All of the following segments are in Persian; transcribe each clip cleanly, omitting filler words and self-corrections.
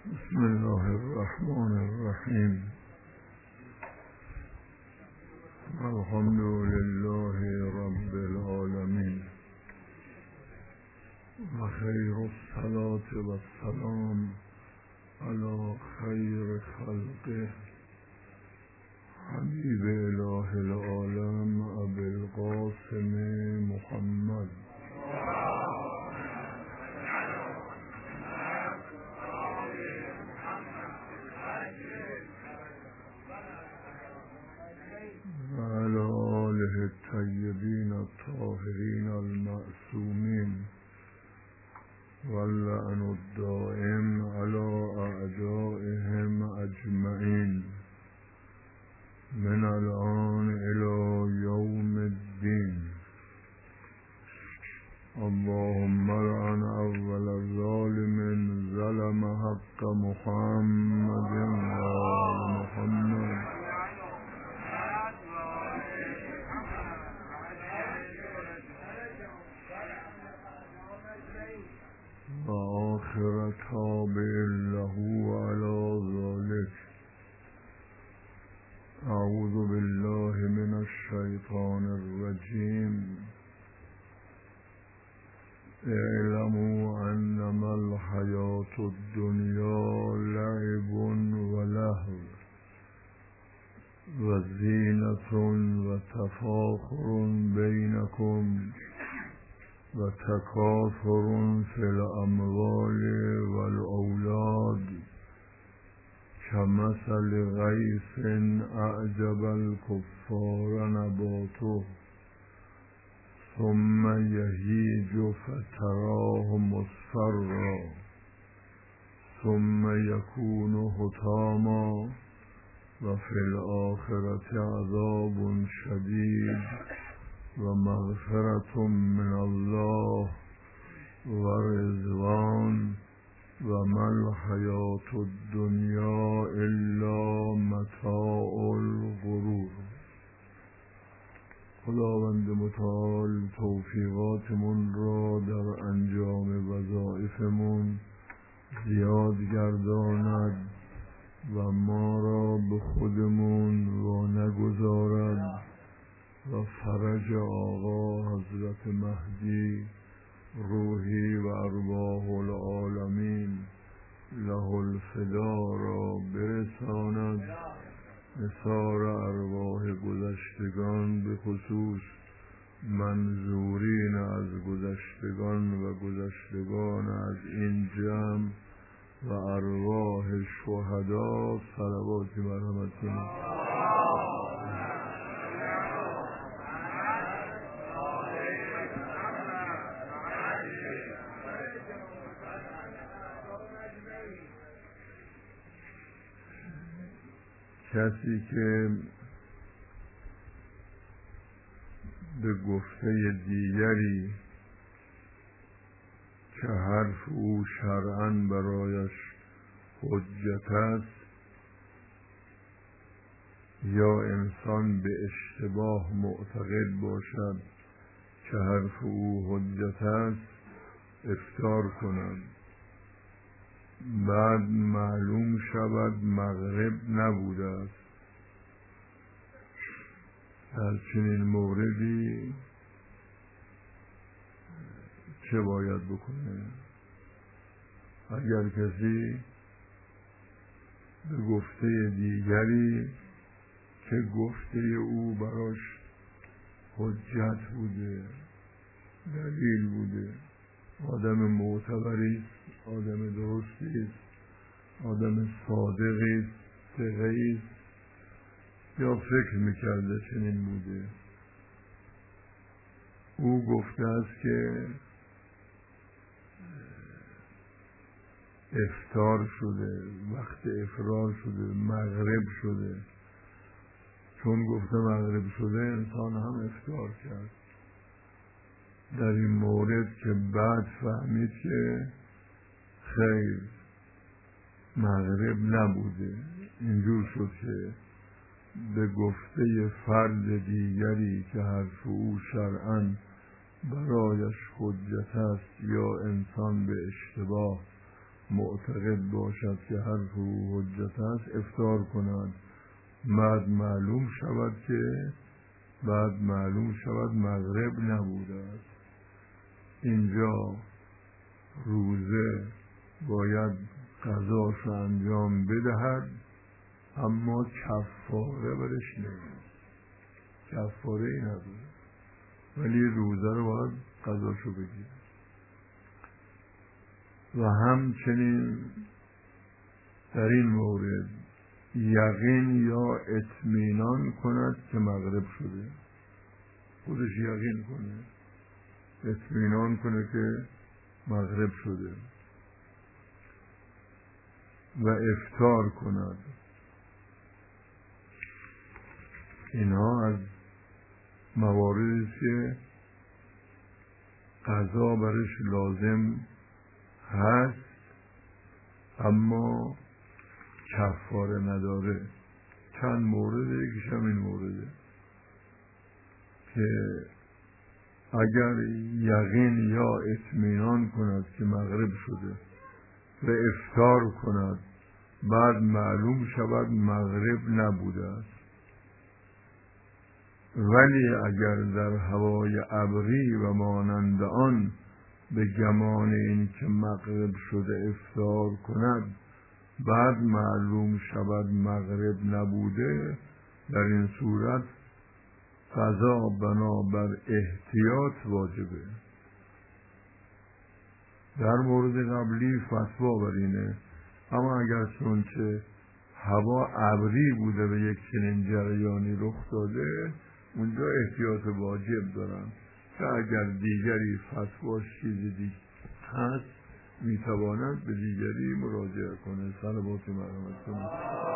بسم الله الرحمن الرحیم. الحمد لله رب العالمین و خیر الصلاة و السلام علی خیر خلقه حبیب اله العالم ابی القاسم محمد و علی آله الطیبین الطاهرین المعصومین واللعن الدائم علی اعدائهم اجمعین من الآن الى یوم الدین. اللهم لعن اول ظالم ظلم حق محمد و آل محمد و آخر تابع له على ذلك. اعوذ بالله من الشیطان الرجیم. اعلموا انما الحیاة الدنیا لعب و لهو و زینة و تفاخر بینکم و تکاثر فی الاموال و الاولاد کمثل غیث اعجب الکفار نباته ثم یهیج فتراه مصفرا ثم یکون حطاما و فی الآخرة عذاب شدید و مغفرة من الله و رضوان و ما الحیاة الدنیا الا متاع الغرور. خداوند متعال توفیقاتمون را در انجام وظایفمون زیاد گرداند و ما را به خودمون و نگذارد و فرج آقا حضرت مهدی روحی و ارواح العالمین له الفدا را برساند. نثار ارواح گذشتگان به خصوص منظورین از گذشتگان و گذشتگان از این جمع و ارواح شهدا صلواتی مرحمت کنید. کسی که به گفته دیگری که حرف او شرعاً برایش حجت است یا انسان به اشتباه معتقد باشد که حرف او حجت است افطار کند، بعد معلوم شود مغرب نبوده است. در چنین موردی چه باید بکنه؟ اگر کسی به گفته دیگری که گفته او براش حجت بوده، دلیل بوده، آدم معتبری است، آدم درستی است، آدم صادقی است، ثقه‌ای است، یا فکر میکرده چنین بوده، او گفته است که افطار شده، وقت افطار شده، مغرب شده. چون گفته مغرب شده انسان هم افطار کرد. در این مورد که بعد فهمید که خیر مغرب نبوده، اینجور شد که به گفته فرد دیگری که حرف او شرعاً برایش حجت است یا انسان به اشتباه معتقد باشد که حرف او حجت است افطار کند، بعد معلوم شود مغرب نبوده است. اینجا روزه باید قضاش انجام بدهد، اما کفاره برش نمیاد، کفاره ای نداره، ولی روزه رو باید قضاشو بگیره. و همچنین در این مورد یقین یا اطمینان کند که مغرب شده، خودش یقین کنه، اطمینان کنه که مغرب شده و افطار کند. اینها از مواردی که قضا برش لازم هست اما کفاره نداره. چند مورده، یکیش هم این مورده که اگر یقین یا اطمینان کند که مغرب شده و افطار کند، بعد معلوم شود مغرب نبوده است، ولی اگر در هوای ابری و مانند آن به گمان این که مغرب شده افطار کند، بعد معلوم شود مغرب نبوده، در این صورت قضا بنابر احتیاط واجبه. در مورد قبلی فتوا بر اینه، اما اگر چونچه هوا ابری بوده و یک چنین جریانی رخ داده، اونجا احتیاط واجب دارن که اگر دیگری فتواش چیزی هست میتواند به دیگری مراجعه کنه. صلوات مرحمت کنه.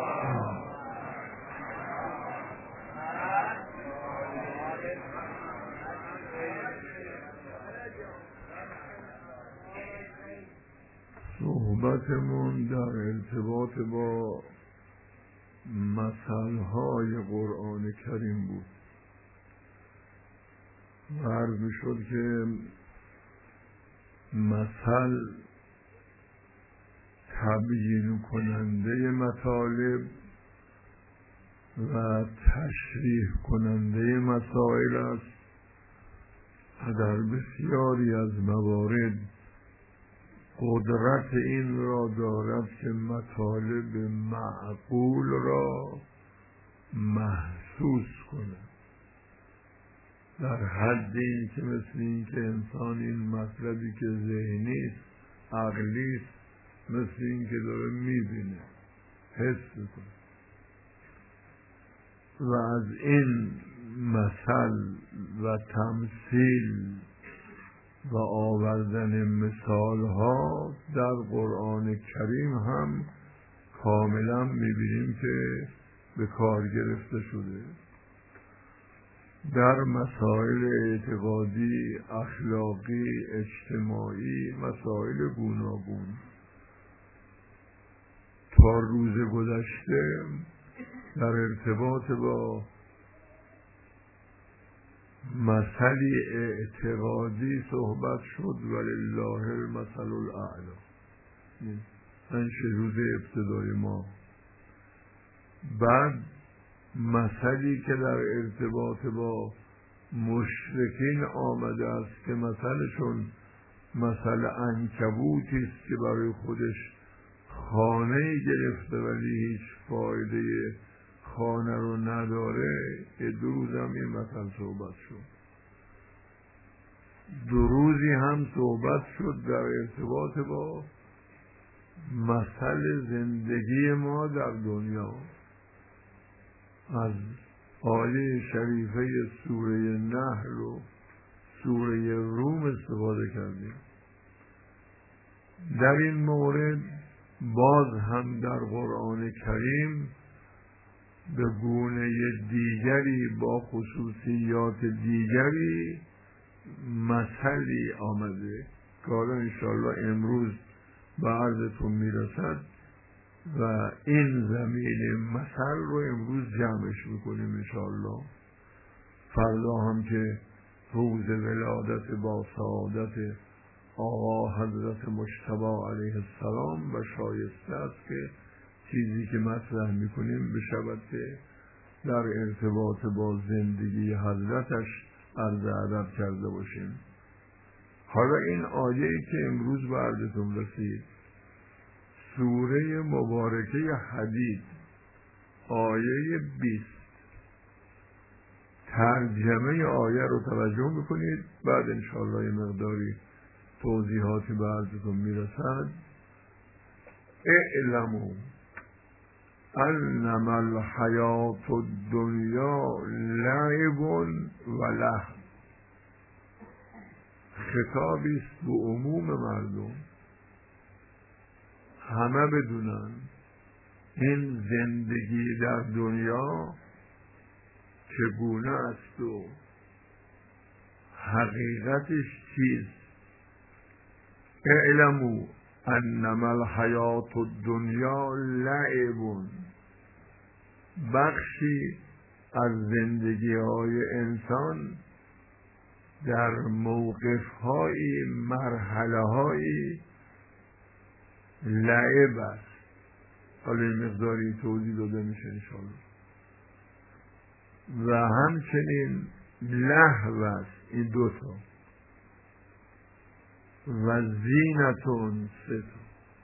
صحبتمون در ارتباط با مثلهای قرآن کریم بود. عرض می‌شد که مثل تبیین کننده مطالب و تشریح کننده مسائل است و در بسیاری از موارد قدرت این را دارد که مطالب معقول را محسوس کند، در حد این که مثل این که انسان این مطلبی که ذهنی است، عقلی است، مثل این که داره میبینه، حس میکنه و از این مثل و تمثیل و آوردن مثال ها در قرآن کریم هم کاملا میبینیم که به کار گرفته شده. در مسائل اعتقادی، اخلاقی، اجتماعی، مسائل گوناگون. تا روز گذشته در ارتباط با مسئله اعتقادی صحبت شد، ولله المثل الاعلی. این روز ابتدای ما. بعد مسئله که در ارتباط با مشرکین آمده است که مثلشون مثل عنکبوتی است که برای خودش خانه گرفته ولی هیچ فایده خانه رو نداره. دو روز هم این مثل صحبت شد. دو روزی هم صحبت شد در ارتباط با مثل زندگی ما در دنیا. از آیه شریفه سوره نحل و سوره روم استفاده کردیم. در این مورد باز هم در قرآن کریم به گونه دیگری با خصوصیات دیگری مثلی آمده که حالا انشاءالله امروز به عرضتون میرسد و این زمین مثل رو امروز جمعش میکنیم انشاءالله. فردا هم که روز ولادت با سعادت آقا حضرت مجتبی علیه السلام و شایسته است که چیزی که مطرح میکنیم بشود که در ارتباط با زندگی حضرتش عرض ادب کرده باشیم. حالا این آیه‌ای که امروز به عرضتون رسید، سوره مبارکه حدید، آیه 20، ترجمه آیه رو توجه بکنید، بعد انشاءالله یه مقداری توضیحاتی به عرضتون میرسد. اعلموا انما الحیات الدنیا لعب و لهو. خطابی است به عموم مردم، همه بدونن این زندگی در دنیا چگونه است و حقیقتش چیست. اعلموا انما الحیات الدنیا لعب، بخشی از زندگی های انسان در موقف های مرحله های لعب است. حالا این مقداری توضیح داده میشه انشاءالله. و همچنین لهو است، این دوتا، و زینتون ستا،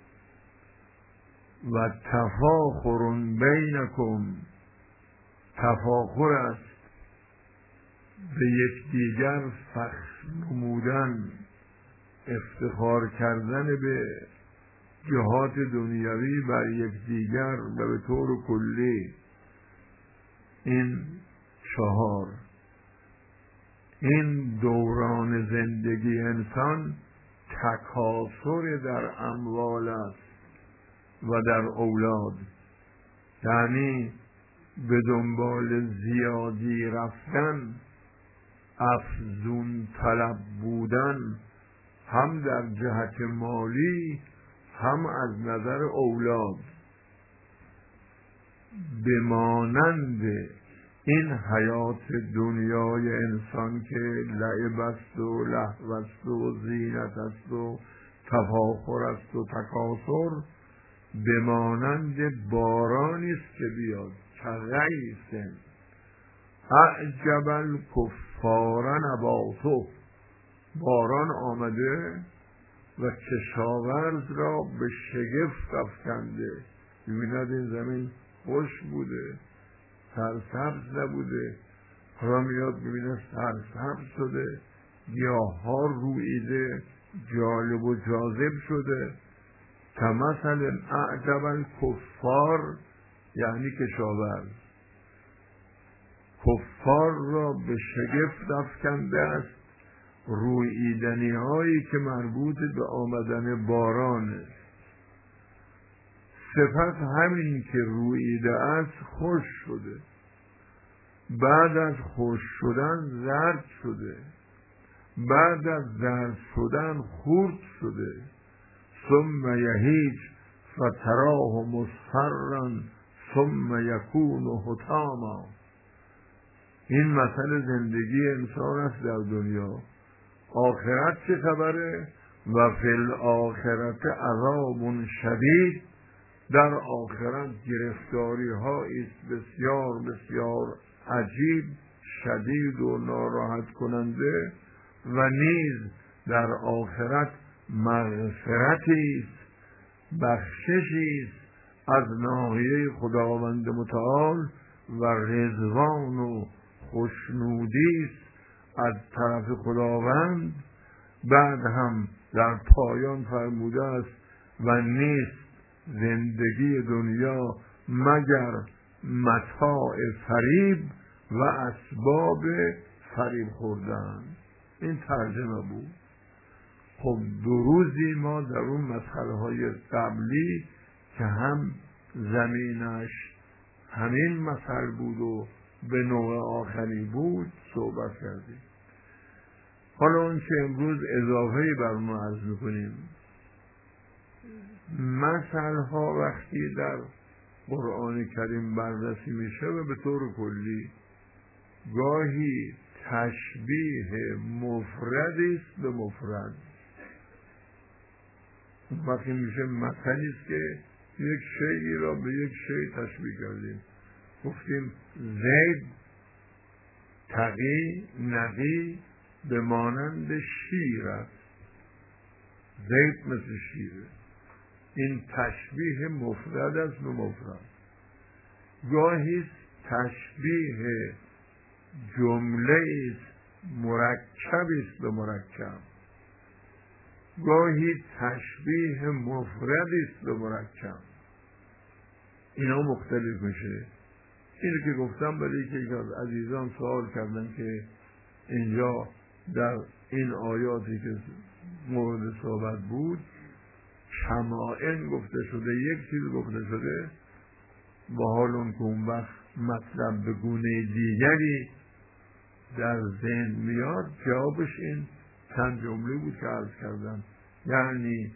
و تفاخر بینکم، تفاخر است به یکدیگر فخر نمودن، افتخار کردن به جهات دنیوی بر یکدیگر و به طور کلی. این چهار، این دوران زندگی انسان تکاثر در اموال است و در اولاد، یعنی به دنبال زیادی رفتن، افزون طلب بودن، هم در جهت مالی هم از نظر اولاد، بمانند این حیات دنیای انسان که لعب است و لهو است و زینت است و تفاخر است و تکاثر، بمانند بارانی است که بیاد کغیث اعجب الکفار نباته، باران آمده و کشاورز را به شگفت افکنده. می‌بیند این زمین خوش بوده، سرسبز نبوده، حالا میاد می‌بیند سرسبز شده، گیاه‌ها روییده، جالب و جاذب شده. کمثل اعجب الکفار، یعنی کشاورز کفار را به شگفت افکنده است روییدنی هایی که مربوط به آمدن باران است. سپس همین که روییده است خوش شده، بعد از خوش شدن زرد شده، بعد از زرد شدن خرد شده، ثم یهیج فتراه مصفرا ثم یکون حطاما. این مسئله زندگی انسان است در دنیا. آخرت چه خبره؟ و فی الاخرت عذاب شدید، در آخرت گرفتاری هایی بسیار بسیار عجیب، شدید و ناراحت کننده، و نیز در آخرت مغفرتی است، بخششی است از ناحیه خداوند متعال و رضوان و خوشنودی است از طرف خداوند. بعد هم در پایان فرموده است و نیست زندگی دنیا مگر متاع فریب و اسباب فریب خوردن. این ترجمه بود. خب دو روزی ما در اون مسئله های قبلی که هم زمینش همین مسئله بود و به نوع آخری بود صحبت کردیم. حالا اون که امروز اضافه‌ای بر ما عرض میکنیم، مسئله ها وقتی در قرآن کریم بررسی میشه و به طور کلی گاهی تشبیه مفردی است به مفرد، وقتی میشه مثلی است که یک شیئی را به یک شی تشبیه کردیم. گفتیم زید تقی نقی به مانند شیر است. زید مثل شیره. این تشبیه مفرد است به مفرد. گاهی تشبیه جمله است مرکب است به مرکب، گاهی تشبیه مفرد است به مرکب. اینا مختلف میشه. اینو که گفتم برای که یک از عزیزان سوال کردن که اینجا در این آیاتی که مورد صحبت بود شمائل گفته شده، یک چیز گفته شده، با حال اون که اون وقت مطلب به گونه دیگری در ذهن میاد، جوابش این چند جمله بود که عرض کردم. یعنی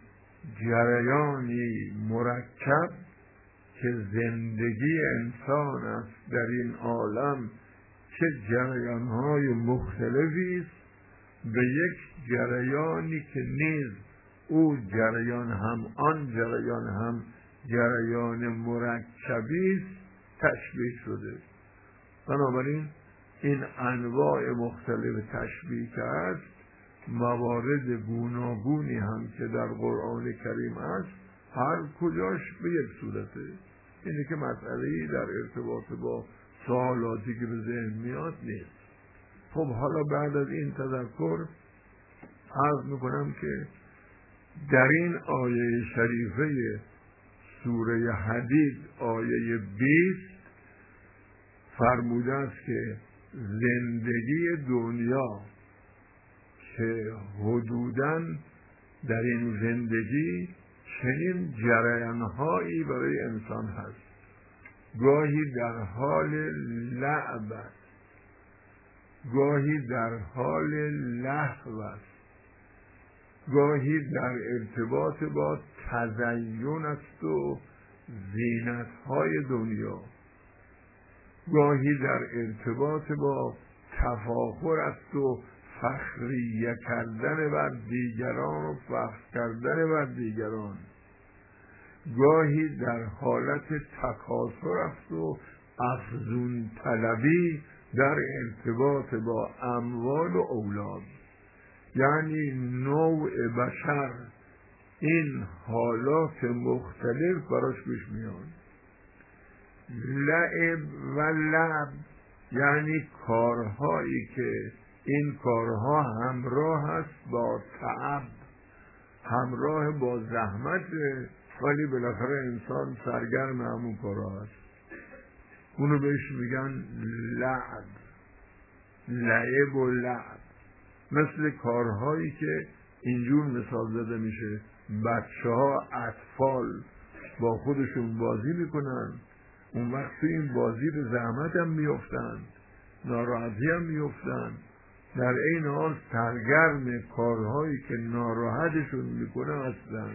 جریانی مرکب که زندگی انسان است در این عالم چه جریانهای مختلفی است، به یک جریانی که نیز او جریان هم آن جریان هم جریان مرکبی است تشبیه شده. بنابراین این انواع مختلف تشبیه که است، موارد گوناگونی هم که در قرآن کریم است، هر کجاش به یک صورته. اینه که مسئله‌ای در ارتباط با سوالاتی که به ذهن میاد نیست. خب حالا بعد از این تذکر عرض میکنم که در این آیه شریفه سوره حدید آیه 20 فرموده است که زندگی دنیا که حدوداً در این زندگی چنین جریان‌هایی برای انسان هست، گاهی در حال لعب است، گاهی در حال لهو است، گاهی در ارتباط با تزیین است و زینت‌های دنیا، گاهی در ارتباط با تفاخر است و فخریه کردن بر دیگران و فخر کردن بر دیگران، گاهی در حالت تکاثر است و افزون طلبی در ارتباط با اموال و اولاد. یعنی نوع بشر این حالات مختلف براش پیش میاد. لعب و لعب یعنی کارهایی که این کارها همراه است با تعب، همراه با زحمت، ولی بالاخره انسان سرگرم همون کارها است. اونو بهش میگن لعب، لعب و لعب. مثل کارهایی که اینجور مثال زده میشه، بچه ها اطفال با خودشون بازی میکنن، اون وقت این بازی به زحمت هم میفتن، ناراحتی هم میفتن، در این حال سرگرم کارهایی که ناراحتشون میکنه هستن.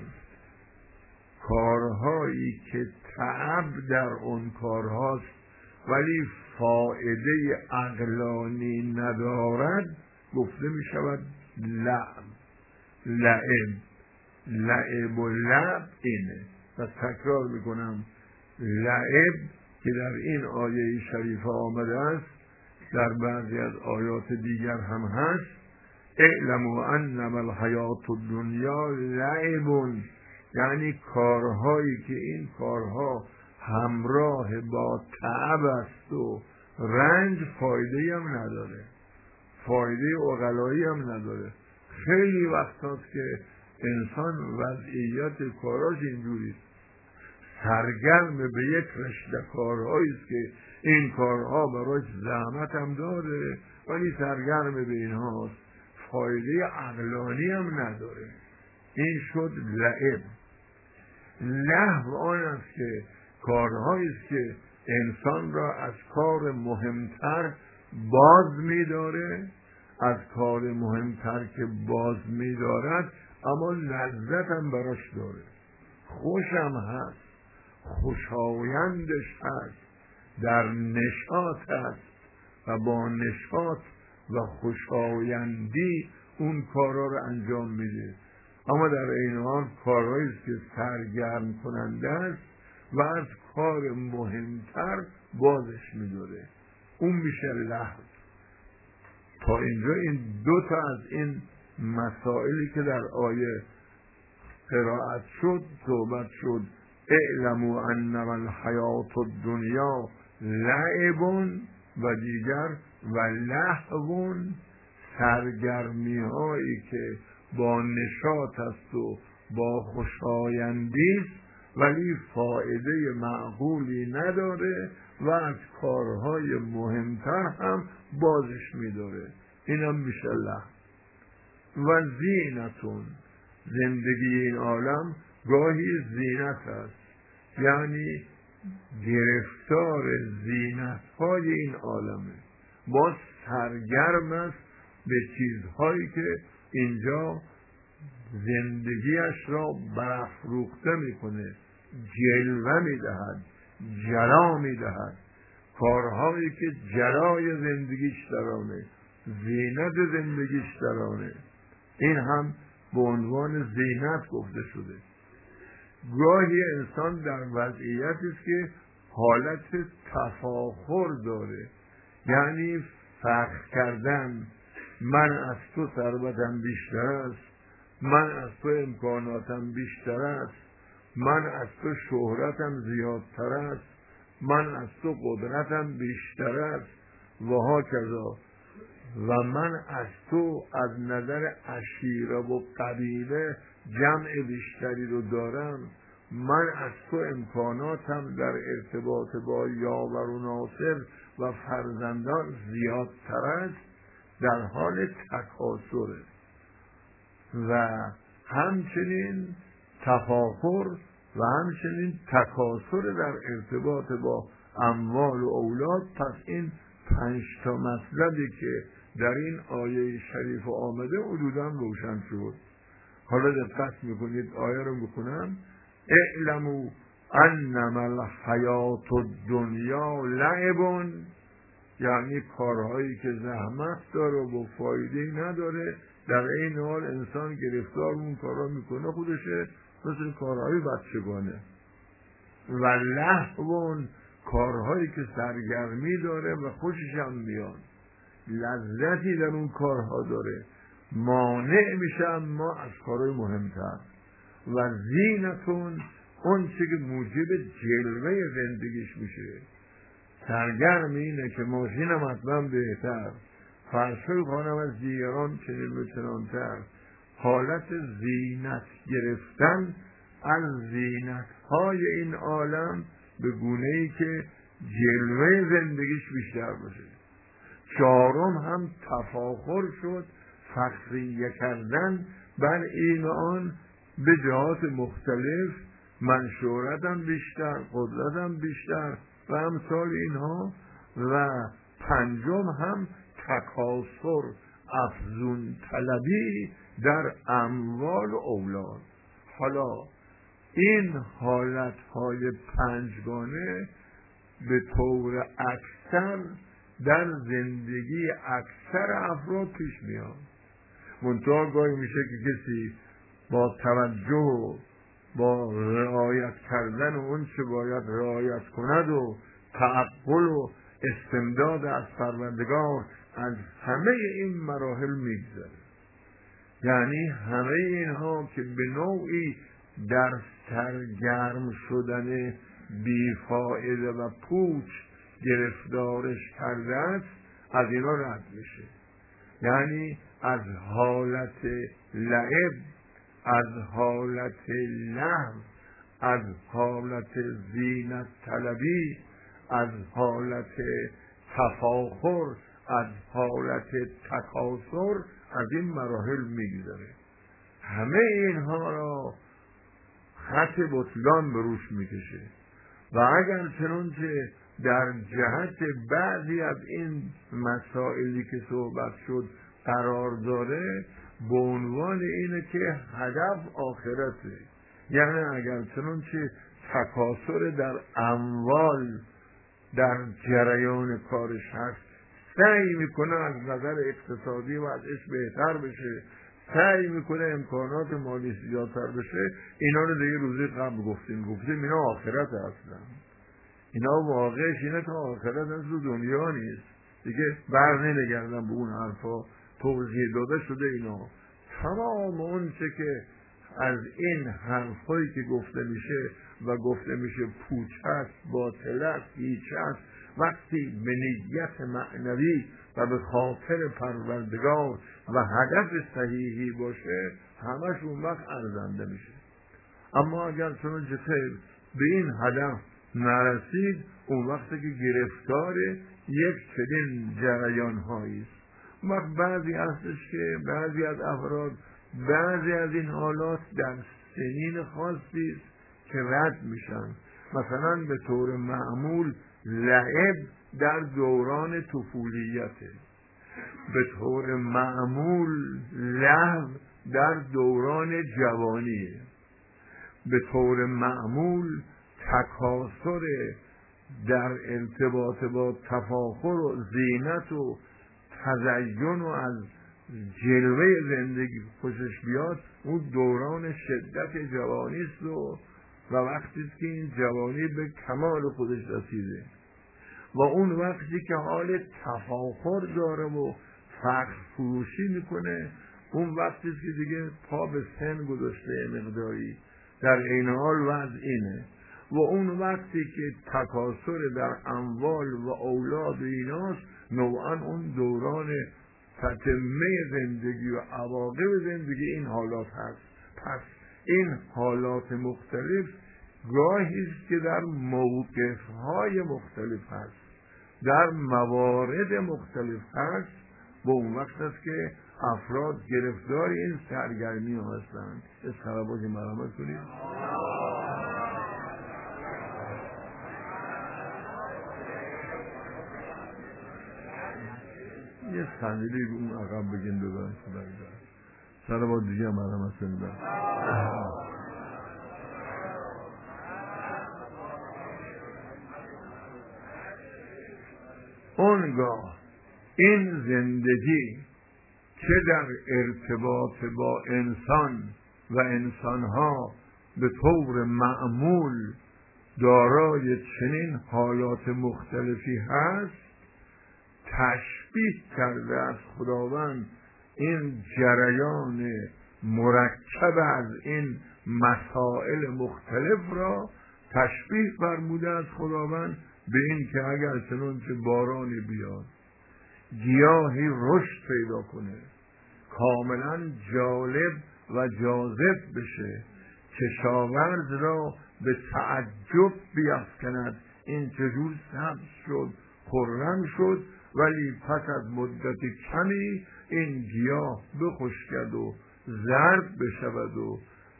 کارهایی که تعب در اون کارهاست ولی فایده عقلانی ندارد گفته میشود لعب. لعب، لعب و لعب اینه. و تکرار میکنم، لعب که در این آیه شریفه آمده است، در بعضی از آیات دیگر هم هست، اعلموا انما الحیات الدنیا لعب، یعنی کارهایی که این کارها همراه با تعب است و رنج، فایده هم نداره، فایده عقلایی هم نداره. خیلی وقت هست که انسان وضعیت کاراش اینجوری سرگرم به یک رشته کارهایی است که این کارها براش زحمت هم داره ولی سرگرم به اینهاست، فایده عقلانی هم نداره. این شد لعب. لهو آن است که کارهایی است که انسان را از کار مهمتر باز می‌داره، از کار مهمتر که باز می‌دارد اما لذت هم براش داره، خوش هم هست، خوشایندش هست، در نشاط هست و با نشاط و خوشایندی اون کارا رو انجام میده. اما در این حال کارهایی است که سرگرم کننده است و از کار مهمتر بازش می‌داره، اون میشه لهو. تا اینجا این دو تا از این مسائلی که در آیه قرائت شد صحبت شد. اعلموا انما الحیات الدنیا لعب و دیگر و لهو، سرگرمی هایی که با نشاط است و با خوشایندی است ولی فایده معقولی نداره و از کارهای مهمتر هم بازش میداره، اینم میشه لهو. و زینتون، زندگی این عالم گاهی زینت است، یعنی گرفتار زینت های این عالمه، باز سرگرم است به چیزهایی که اینجا زندگیش را برافروخته میکنه، جلوه میدهد، جلا میدهد، کارهایی که جلای زندگیش درانه، زینت زندگیش درانه، این هم به عنوان زینت گفته شده. گاهی انسان در وضعیتی است که حالت تفاخر داره، یعنی فخر کردن، من از تو ثروتم بیشتر است، من از تو امکاناتم بیشتر است، من از تو شهرتم زیادتر است، من از تو قدرتم بیشتر است و هاکذا، و من از تو از نظر عشیره و قبیله جمع بیشتری رو دارم، من از تو امکاناتم در ارتباط با یاور و ناصر و فرزندان زیادتر است، در حال تکاثره و همچنین تفاخر و همچنین تکاثر در ارتباط با اموال و اولاد. پس این 5 تا مطلبی که در این آیه شریف آمده حدوداً روشن شد. حالا دقت میکنید آیه رو میکنم. اعلموا انما الحیات الدنیا لعب، یعنی کارهایی که زحمت داره و فایده نداره، در این حال انسان گرفتار اون کارها میکنه، خودشه مثل کارهای بچگانه. و لهو، کارهایی که سرگرمی داره و خوشش هم میاد، لذتی در اون کارها داره، مانع میشه اما از کارهای مهمتر. و زینتون، اون چی که موجب جلوه زندگیش میشه، سرگرم اینه که ماشینم حتما بهتر، فرشای خانم از دیگران چنین و چنانتر، حالت زینت گرفتن از زینت های این عالم به گونه ای که جلوه زندگیش بیشتر باشه. 4 هم تفاخر شد، فخریه کردن بر این آن به جهات مختلف، من شهرتم بیشتر، قدرتم بیشتر و امثال اینها. و 5 هم تکاثر، افزون طلبی در اموال و اولاد. حالا این حالتهای 5 گانه به طور اکثر در زندگی اکثر افراد پیش میاد. منتها گاهی میشه که کسی با توجه و با رعایت کردن اون چه باید رعایت کند و تعقل و استمداد از پروردگار از همه این مراحل میگذره، یعنی همه اینها که به نوعی در سرگرم شدن بیفایده و پوچ گرفتارش کرده است، از اینا رد میشه. یعنی از حالت لعب، از حالت لهو، از حالت زینت طلبی، از حالت تفاخر، از حالت تکاثر، از این مراحل میگذره. همه اینها را خط بطلان به روش میکشه و اگر چنانچه در جهت بعضی از این مسائلی که صحبت شد قرار داره، به عنوان اینه که هدف آخرته. یعنی اگر چنانچه تکاثر در اموال در جریان کارش هست، سعی میکنه از نظر اقتصادی وضعش بهتر بشه، سعی میکنه امکانات مالی زیادتر بشه. اینا رو دیگه روزی قبل گفتیم اینا آخرت اصلا، اینا واقعش اینه که آخرت از رو دنیا نیست دیگه. بر نمیگردم به اون حرفا، توضیح داده شده اینا. تمام اون چه که از این حرفایی که گفته میشه پوچ است، باطل است، هیچ است، وقتی به نیت معنوی و به خاطر پروردگار و هدف صحیحی باشه همش اون وقت ارزنده میشه. اما اگر چنانچه به این هدف نرسید، اون وقتی که گرفتار یک چنین جریان هایی است. وقت بعضی هستش که بعضی از افراد بعضی از این حالات در سنین خاصی است که رد میشن. مثلا به طور معمول لعب در دوران طفولیته، به طور معمول لهو در دوران جوانیه، به طور معمول تکاثر در ارتباط با تفاخر و زینت و تزین و از جلوه زندگی خوشش بیاد اون دوران شدت جوانی است و وقتی است که این جوانی به کمال خودش رسیده و اون وقتی که حال تفاخر داره و فخر فروشی میکنه، اون وقتی است که دیگه پا به سن گذاشته مقداری، در این حال وضع اینه. و اون وقتی که تکاثر در اموال و اولاد ایناست، نوعا اون دوران تتمه زندگی و عواقب زندگی این حالات هست. پس این حالات مختلف گاهی است که در موقف‌های مختلف هست، در موارد مختلف هست، و اون وقت است که افراد گرفتار این سرگرمی هستند. از خرابات مرامت کنید. یه صندلی رو اون عقب بگین ببرن خرابات دیگه مرامت کنید. اونگاه این زندگی که در ارتباط با انسان و انسانها به طور معمول دارای چنین حالات مختلفی هست، تشبیه کرده از خداوند این جریان مرکب از این مسائل مختلف را تشبیه فرموده از خداوند به این که اگر چنانچه بارانی بیاد، گیاهی رشد پیدا کنه، کاملا جالب و جاذب بشه، کشاورز را به تعجب بیفکند این چجور سبز شد، خرم شد، ولی پس از مدت کمی این گیاه بخشکد و زرد بشود و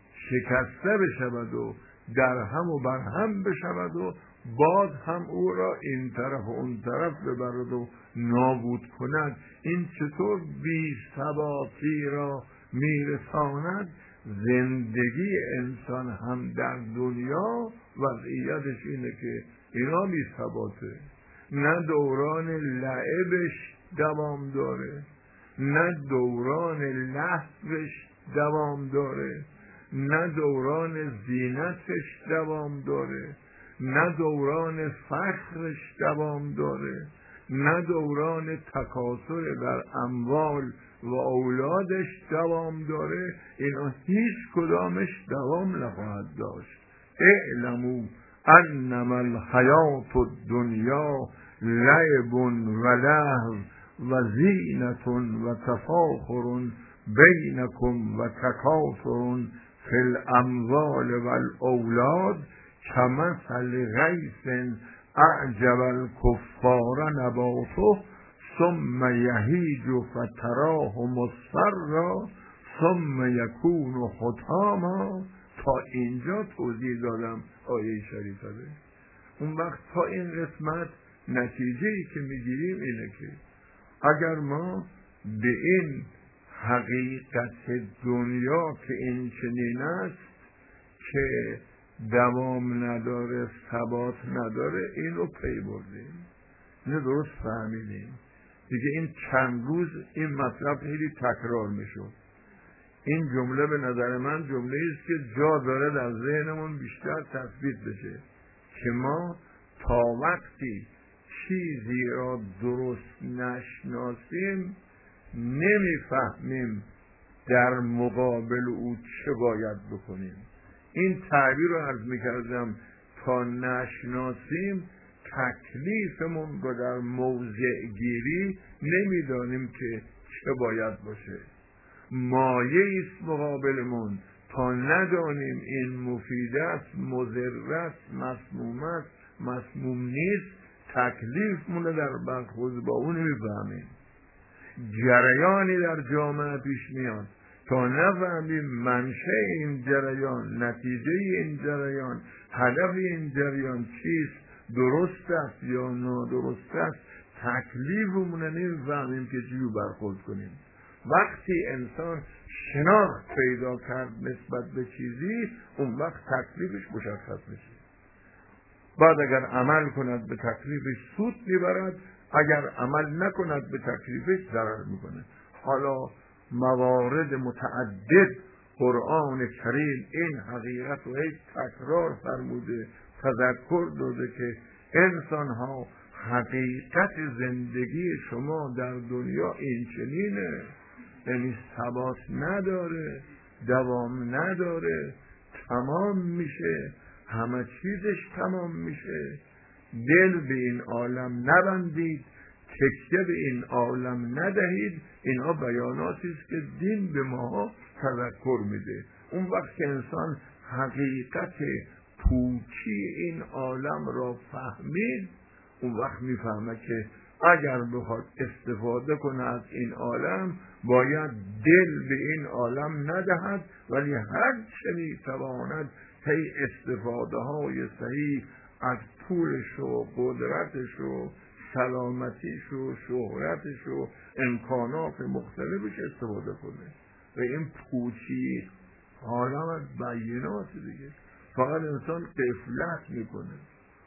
شکسته بشود و در هم و بر هم بشود و باد هم او را این طرف و اون طرف ببرد و نابود کند. این چطور بی ثباتی را میرساند؟ زندگی انسان هم در دنیا وضعیتش اینه که اینا بی ثباته، نه دوران لعبش دوام داره، نه دوران لهوش دوام داره، نه دوران زینتش دوام داره، نه دوران فخرش دوام داره، نه دوران تکاثر در اموال و اولادش دوام داره. اینا هیچ کدامش دوام نخواهد داشت. اعلموا انما الحیات الدنیا لعب و لهو و زینت و تفاخر بینکم و تکاثر فی الاموال و الاولاد کمثل غیث اعجب الکفار نباته ثم یهیج فتراه مصفرا ثم یکون حطاما. تا اینجا توضیح دادم آیه شریفه. اون وقت تا این قسمت نتیجه‌ای که میگیریم اینه که اگر ما به این حقیقت دنیا که این چنین است که دوام نداره، ثبات نداره، این رو پی بردیم، اینو درست فهمیدیم دیگه. این چند روز این مطلب خیلی تکرار میشد. این جمله به نظر من جمله است که جا داره در ذهنمون بیشتر تثبیت بشه که ما تا وقتی چیزی را درست نشناسیم نمیفهمیم در مقابل او چه باید بکنیم. این تعبیر رو عرض میکردم، تا نشناسیم تکلیفمون رو در موضع گیری نمیدانیم که چه باید باشه. مایه ایست مقابلمون، تا ندانیم این مفید است، مضر است، مسموم است، مسموم نیست، تکلیفمون رو در برخورد با اون نمیفهمیم. جریانی در جامعه پیش میاد، تا نفهمیم منشأ این جریان، نتیجه این جریان، هدف این جریان چیست، درست است یا نادرست است، تکلیفمون رو نمیفهمیم که چجوری برخورد کنیم. وقتی انسان شناخت پیدا کرد نسبت به چیزی، اون وقت تکلیفش مشخص میشه. بعد اگر عمل کند به تکلیفش سود میبرد، اگر عمل نکند به تکلیفش ضرر میکنه. حالا موارد متعدد قرآن کریم این حقیقت رو هیچ تکرار فرموده، تذکر داده که انسان ها حقیقت زندگی شما در دنیا این چنینه، یعنی ثبات نداره، دوام نداره، تمام میشه، همه چیزش تمام میشه. دل به این عالم نبندید، تکیه به این عالم ندهید. اینها بیاناتی است که دین به ما تذکر میده. اون وقت که انسان حقیقت پوچی این عالم را فهمید، اون وقت میفهمه که اگر بخواد استفاده کنه از این عالم، باید دل به این عالم ندهد، ولی هر چه میتواند طی استفاده های صحیح از پولش و قدرتش و سلامتیش و شهرتش و امکانات مختلفش استفاده کنه. و این پوچی عالم از بینات دیگه. فقط انسان غفلت میکنه،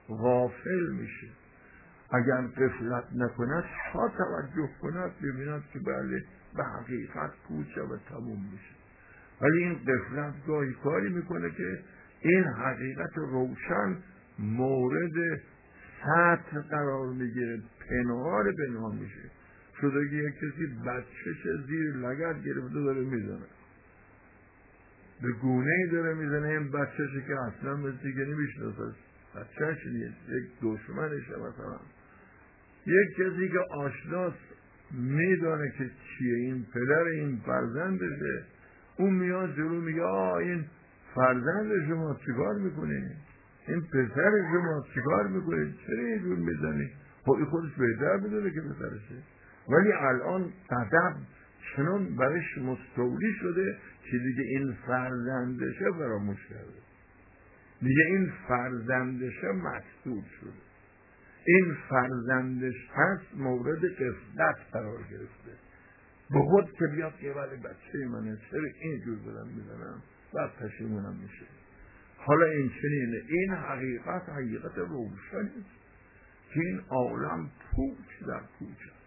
غافل میشه. اگر غفلت نکند، تا توجه کند، ببیند که بله به حقیقت پوچه و تموم میشه. ولی این غفلت گاهی کاری میکنه که این حقیقت روشن مورد سطح قرار میگیره، پنهان میشه. شده که یک کسی بچهش زیر لگد گرفته داره میزنه، به گونه‌ای داره میزنه، این بچه‌شی که اصلا مثل دیگه نمیشناسه، بچه‌ش نیست، یک دشمنشه. مثلا یک کسی که آشناست میدانه که چیه، این پدر این فرزندشه، اون میاد جلو میگه این فرزند شما چیکار میکنه، این پسر شما چیکار میکنه، چرا اینجور میزنی؟ خب خودش بهتر بدونه که پسرشه. ولی الان غضب چنان برش مستولی شده که دیگه این فرزندشه فراموش کرده، دیگه این فرزندشه مقصود شده، این فرزندش هست مورد غفلت قرار گرفته. به خود که بیاد که ولی بچه منه، چرا اینجور دارم میزنم، بعد پشیمونم میشه. حالا این چنینه، این حقیقت روشنی است که این عالم پوچ در پوچ است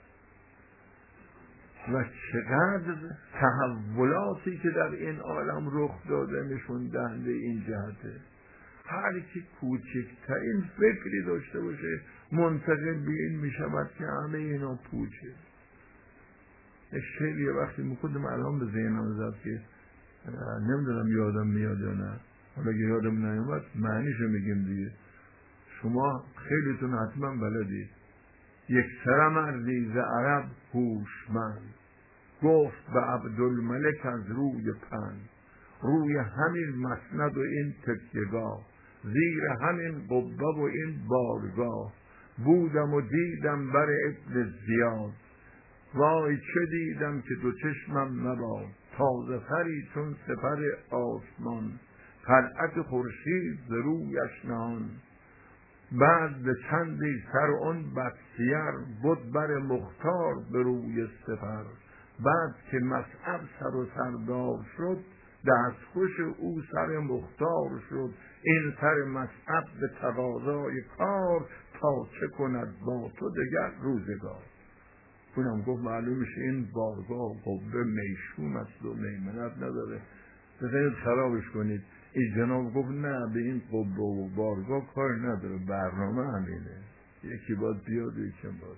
و چقدر تحولاتی که در این عالم رخ داده نشون دهنده این جهته. هر کی کوچکترین فکری داشته باشه منتقل به این میشود که همه اینا پوچه. شعر یه وقتی میخودم الان به ذهنم زد که نمیدونم یادم میاد یا نه، حالا اگه یادم نیومد معنیشو میگم دیگه. شما خیلیتون حتما بلدید. یک سرمردی ز عرب هوشمند، گفت به عبدالملک از روی پند، روی همین مسند و این تکیهگاه، زیر همین قبه و این بارگاه، بودم و دیدم بر ابن زیاد، وای چه دیدم که دو چشمم نباد، تازه فری چون سپر آسمان، طلعت خورشید ز رویش نهان، بعد به چندی سر اون بطسیر، بود بر مختار به روی سپر، بعد که مصعب سر و سردار شد، دستخوش او سر مختار شد، این سر مصعب به تقاضای کار، تا چه کند با تو دگر روزگار. اونم گفت معلوم میشه این بارگاه قبه میشوم است و میمنت نداره، بذارید خرابش کنید. این جناب گفت نه، به این قبه و بارگاه کار نداره، برنامه همینه، یکی باید بیاد و یکی باید.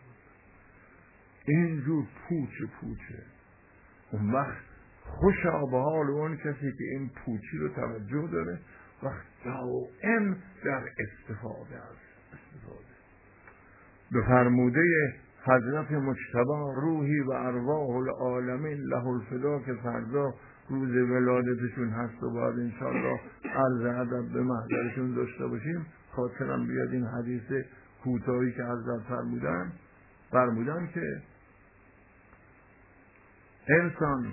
اینجور پوچه. اون وقت خوشا به حال اون کسی که این پوچی رو توجه داره و دائم در استفاده است. به فرموده حضرت مجتبی روحی و ارواح العالمین له الفدا که فردا روز ولادتشون هست و باید انشاءالله عرض ادب به محضرشون داشته باشیم، خاطرم بیاد این حدیث کوتاهی که حضرت فرمودن که انسان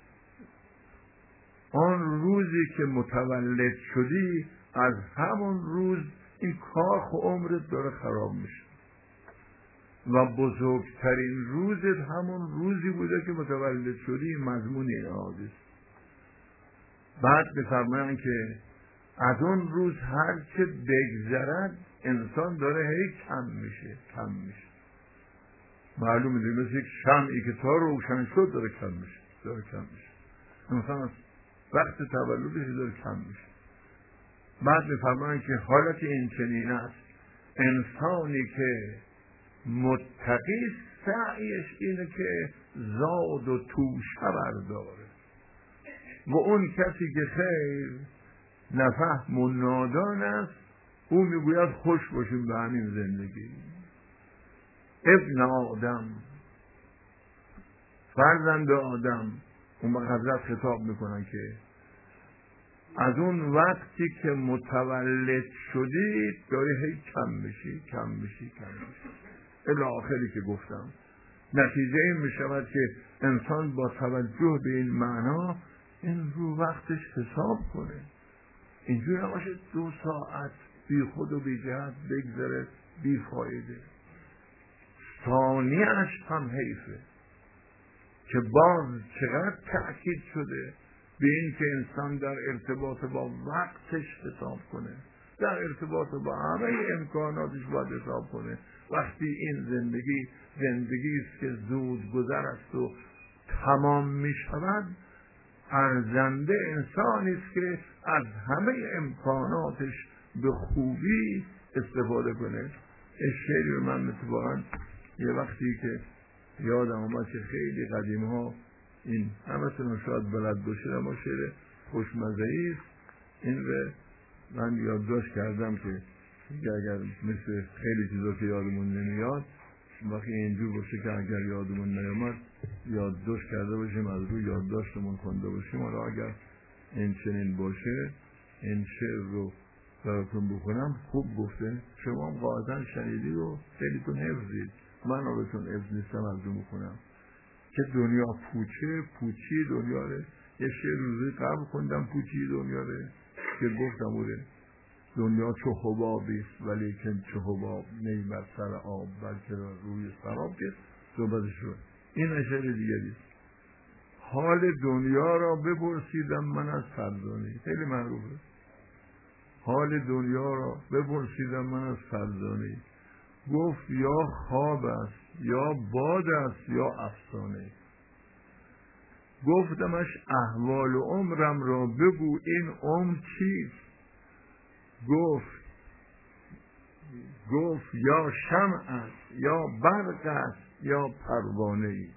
آن روزی که متولد شدی از همون روز این کاخ و عمرت داره خراب میشه و بزرگترین روزت همون روزی بوده که متولد شدی. مضمون این حدیث. بعد بفرمایند که از اون روز هر چه بگذرد انسان داره هی کم میشه. معلومه دیگه مثل یک شمعی که تا روشن شد داره کم میشه. انسان از وقت تولدش داره کم میشه. بعد میفرمایند که حالت این چنین است، انسانی که متقی سعیش اینه که زاد و توشه برداره و اون کسی که خیر نفهم و نادان است او میگوید خوش باشیم به همین زندگی. ابن آدم، فرزند آدم، اون وقت حضرت خطاب میکنن که از اون وقتی که متولد شدید داری هی کم میشی الی آخری که گفتم. نتیجه این میشود که انسان با توجه به این معنا این رو وقتش حساب کنه، اینجور نباشه 2 ساعت بی خود و بی جهت بگذره بی فایده. ثانیه‌اش هم حیفه که باز چقدر تأکید شده به این که انسان در ارتباط با وقتش حساب کنه، در ارتباط با همه امکاناتش باید حساب کنه. وقتی این زندگی است که زود گذر است و تمام می شود، ارزنده انسانی است که از همه امکاناتش به خوبی استفاده کنه. شعری رو من اتفاقا یه وقتی که یادم اومد که خیلی قدیم ها این همتون شاید بلد باشید اما شعر خوشمزه‌ای است، این رو من یادداشت کردم که اگر مثل خیلی چیزا که یادمون نمیاد وقتی اینجور باشه که اگر یادمون نیامد یادداشت کرده باشیم، از روی یادداشتمون خونده باشیم. حالا اگر این چنین باشه این شعر رو براتون بخونم. خوب گفته، شما هم قاعدن شنیدید و خیلیتون حفظید، من آبتون حفظ نیستم از رو بخونم که دنیا پوچی دنیا ره. یه شعر روزی قبل خوندم پوچی دنیا ره که گفتم بوده دنیا چو حبابیست ولیکن چو حباب نی بر سر آب بلکه روی سراب که صحبتش شد. این شعر دیگری است. حال دنیا را بپرسیدم من از فرزانه، خیلی معروفه. حال دنیا را بپرسیدم من از فرزانه، گفت یا خواب است یا باد است یا افسانه. گفتمش احوال عمرم را بگو این عمر چیست؟ گفت یا شمع است یا برق است یا پروانه ای.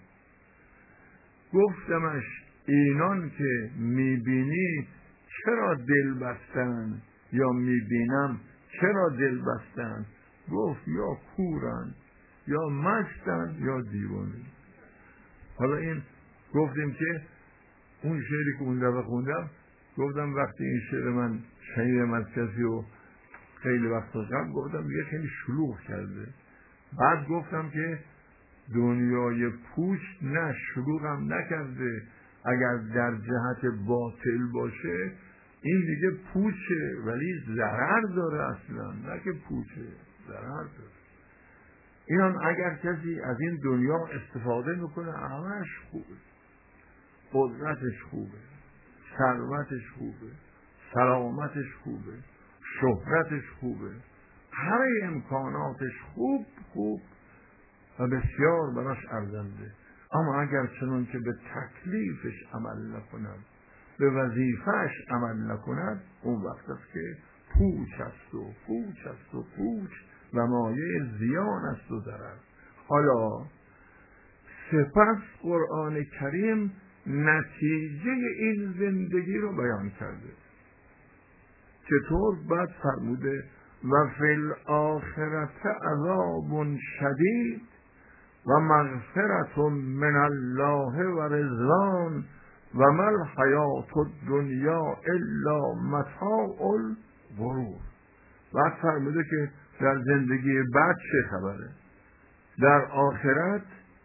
گفتمش اینان که میبینی چرا دل بستند یا میبینم چرا دل بستند؟ گفت یا کورند یا مستند یا دیوانه. حالا این گفتیم که اون شعری که اون دفعه خوندم گفتم وقتی این شعر من شنیدم از کسی و خیلی وقت قبل گفتم یه خیلی شلوغ کرده. بعد گفتم که دنیای پوچ نه شلوغ هم نکرده، اگر در جهت باطل باشه این دیگه پوچه ولی ضرر داره، اصلا نه که پوچه ضرر داره. اینان اگر کسی از این دنیا استفاده میکنه همش خوبه، قدرتش خوبه، ثروتش خوبه، سلامتش خوبه، شهرتش خوبه، همه امکاناتش خوب و بسیار براش ارزنده. اما اگر چنان که به تکلیفش عمل نکند، به وظیفهش عمل نکند، اون وقت است که پوچ است و پوچ است و پوچ و مایه زیان است و ضرر. حالا سپس قرآن کریم نتیجه این زندگی رو بیان کرده. چطور؟ بعد فرموده و فی الآخرة عذاب شدید و مغفرت من الله و رضوان و ما الحیاة الدنیا الا متاع الغرور. بعد فرموده که در زندگی بعد چه خبره؟ در آخرت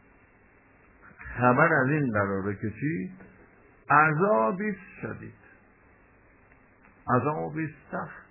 خبر از این قراره که چی؟ عذابی شدید، عذابی سخت.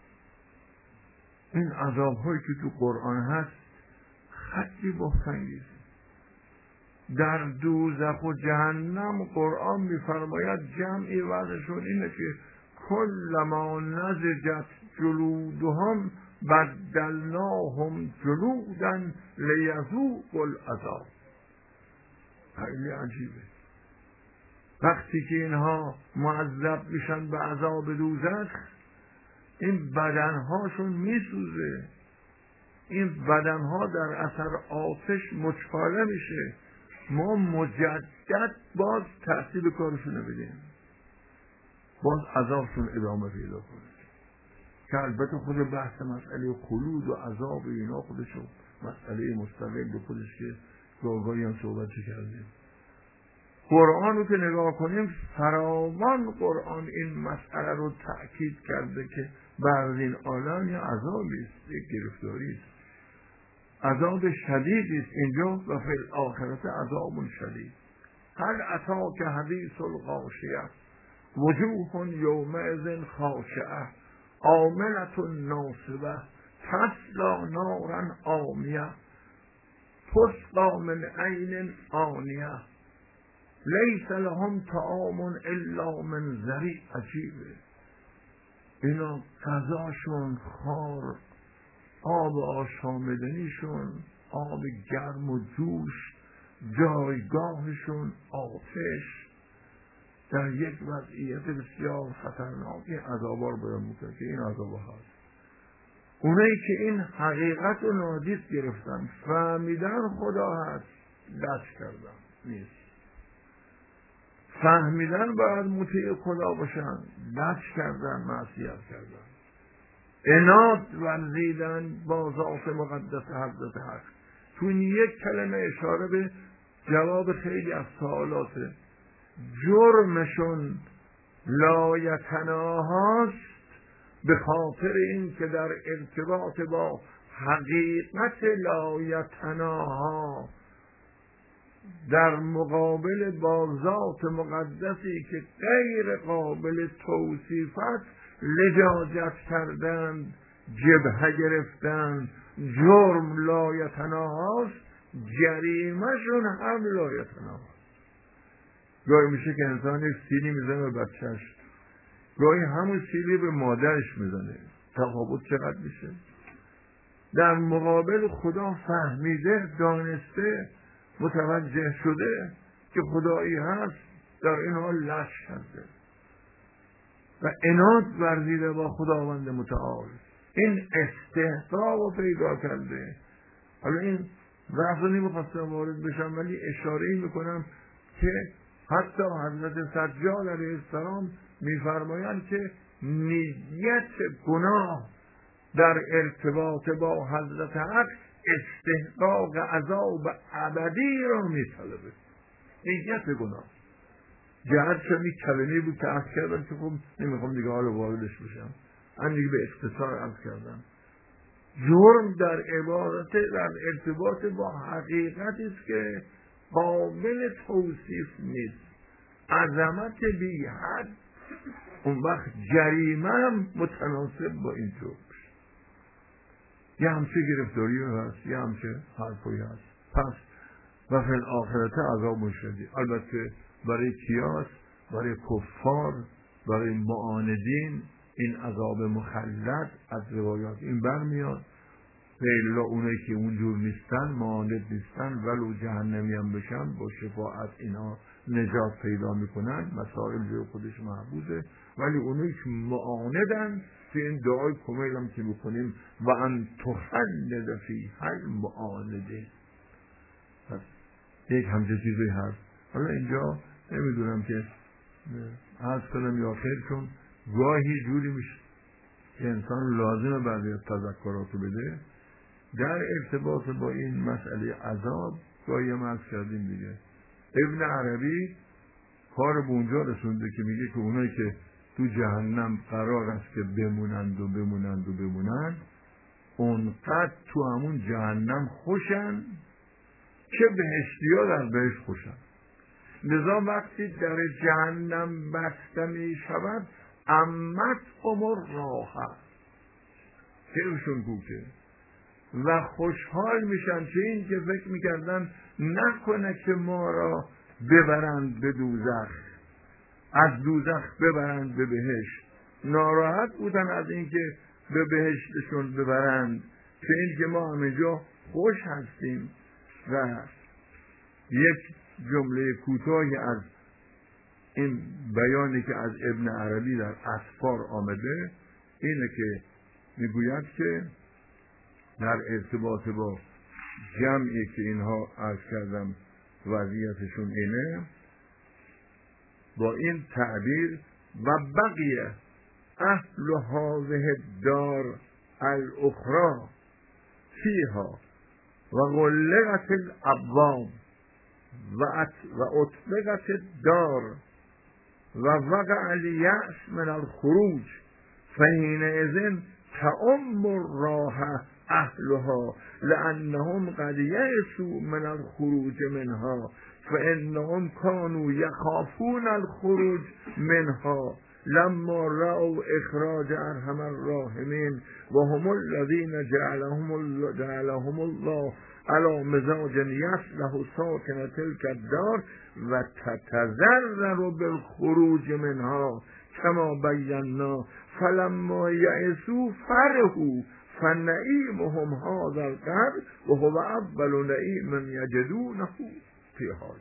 این عذاب هایی که تو قرآن هست خیلی بحث‌انگیزه. در دوزخ و جهنم قرآن میفرماید جمعی وضعشون اینه که کلما نضجت جلودهم بدلناهم جلودا لیذوقوا العذاب. خیلی عجیبه. وقتی که اینها معذب میشن به عذاب دوزخ، این بدنهاشون میسوزه، این بدنها در اثر آتش مچاله میشه. ما مجدد باز تحصیل کارشون بدیم، باز عذابشون ادامه پیدا کنه. که البته خود بحث مسئله خلود و عذاب اینا خودشون مسئله مستقل خودش که گاهی هم صحبت کردیم. قرآن رو که نگاه کنیم فراوان قرآن این مسئله رو تأکید کرده که بعد این عالم یا عذابی است، یک گرفتاری است، عذاب شدیدی است اینجا. و فی الآخرة عذاب شدید. هل اتاک حدیث الغاشیه وجوه یومئذ خاشعه عاملة ناصبه تصلی نارا حامیه تسقی من عین آنیه لیس لهم طعام الا من ضریع. عجیبه. اینا غذاشون خار، آب آشامدنیشون آب گرم و جوش، جایگاهشون آتش، در یک وضعیت بسیار خطرناک عذابا رو بیان میکنه که این عذابا هست. اونایی که این حقیقت رو نادید گرفتن، فهمیدن خدا هست، لج کردن نیست. فهمیدن باید مطیع خدا باشن، لج کردن، معصیت کردن، عناد ورزیدن با ذات مقدس حضرت حق. تو این یک کلمه اشاره به جواب خیلی از سوالاته. جرمشون لایتناهاست به خاطر این که در ارتباط با حقیقت لایتناها در مقابل با ذات مقدسی که غیر قابل توصیف است لجاجت کردند، جبهه گرفتند. جرم لایتناهاست، جریمهشون هم لایتناهاست. گاهی میشه که انسان یک سیلی میزنه به بچهش، گاهی همون سیلی به مادرش میزنه. تفاوت چقدر میشه؟ در مقابل خدا فهمیده، دانسته، متوجه شده که خدایی هست، در این حال لج کرده و عناد ورزیده با خداوند متعال. این استحقاق رو پیدا کرده. حالا این بحث رو نمیخواستم وارد بشم، ولی اشاره‌ای میکنم که حتی حضرت سجاد علیه السلام میفرمایند که نیت گناه در ارتباط با حضرت حق استحقاق عذاب ابدی رو میطلبه. نیت گناه جهت شمی کلمی بود که عرض کردم که خب نمیخوام دیگه حالا واردش بشم، من دیگه به اختصار عرض کردم. جرم در عبارت در ارتباط با حقیقتی است که قابل توصیف نیست، عظمت بی حد. اون وقت جریمه هم متناسب با این جرم. یه همچه گرفتاری هست، یه همچه حرفی هست. پس و فی الآخرة عذاب شدید. البته برای کیاس؟ برای کفار، برای معاندین این عذاب مخلد از روایات این برمیاد. فعلا اونایی که اونجور نیستن، معاند نیستن، ولو جهنمی هم بشن با شفاعت اینا نجات پیدا میکنن، مسائل جای خودش محبوزه. ولی اونایی که معاندن که این دعای کمیل هم که میکنیم و ان تخلد فی هل معانده، یک همچه چیزی هست. حالا اینجا نمیدونم که عرض کنم یا خیر، چون گاهی جوری میشه که انسان لازمه بعضی از تذکراتو بده در ارتباط با این مسئله عذاب. گاهی هم عرض کردیم دیگه، ابن عربی کار به اونجا رسونده که میگه که اونایی که تو جهنم قرار است که بمونند و بمونند و بمونند، اونقدر تو همون جهنم خوشن که بهشتیا در بهشت خوشن. لذا وقتی در جهنم بسته می شود امت امر راحه، خیلیشون کوکه و خوشحال میشن، چه این که فکر میکردن نکنه که ما را ببرند به دوزخ، از دوزخ ببرند به بهشت. ناراحت بودن از اینکه به بهشتشون ببرند، چه این که ما همینجا خوش هستیم. و یک جمله کوتاهی از این بیانی که از ابن عربی در اسفار آمده اینه که میگوید که در ارتباط با جمعی که اینها عرض کردم وضعیتشون اینه، با این تعبیر و بقیه اهل هذه الدار الاخرى فیها و غلقت الابواب و اطلقت الدار و وقع الیأس من الخروج فحینئذ تعم الراحة اهلها لانهم قد یئسوا من الخروج منها فانهم كانوا يخافون الخروج منها لما رأوا اخراج ارحم الراحمین و هم الذين جعلهم الله على مزاج يصلح ساكن تلك الدار و تتضرر بالخروج منها كما بينا فلما يئسوا فرحوا فنعيمهم هذا القبر وهو اول نعیم یجدونه فی حال.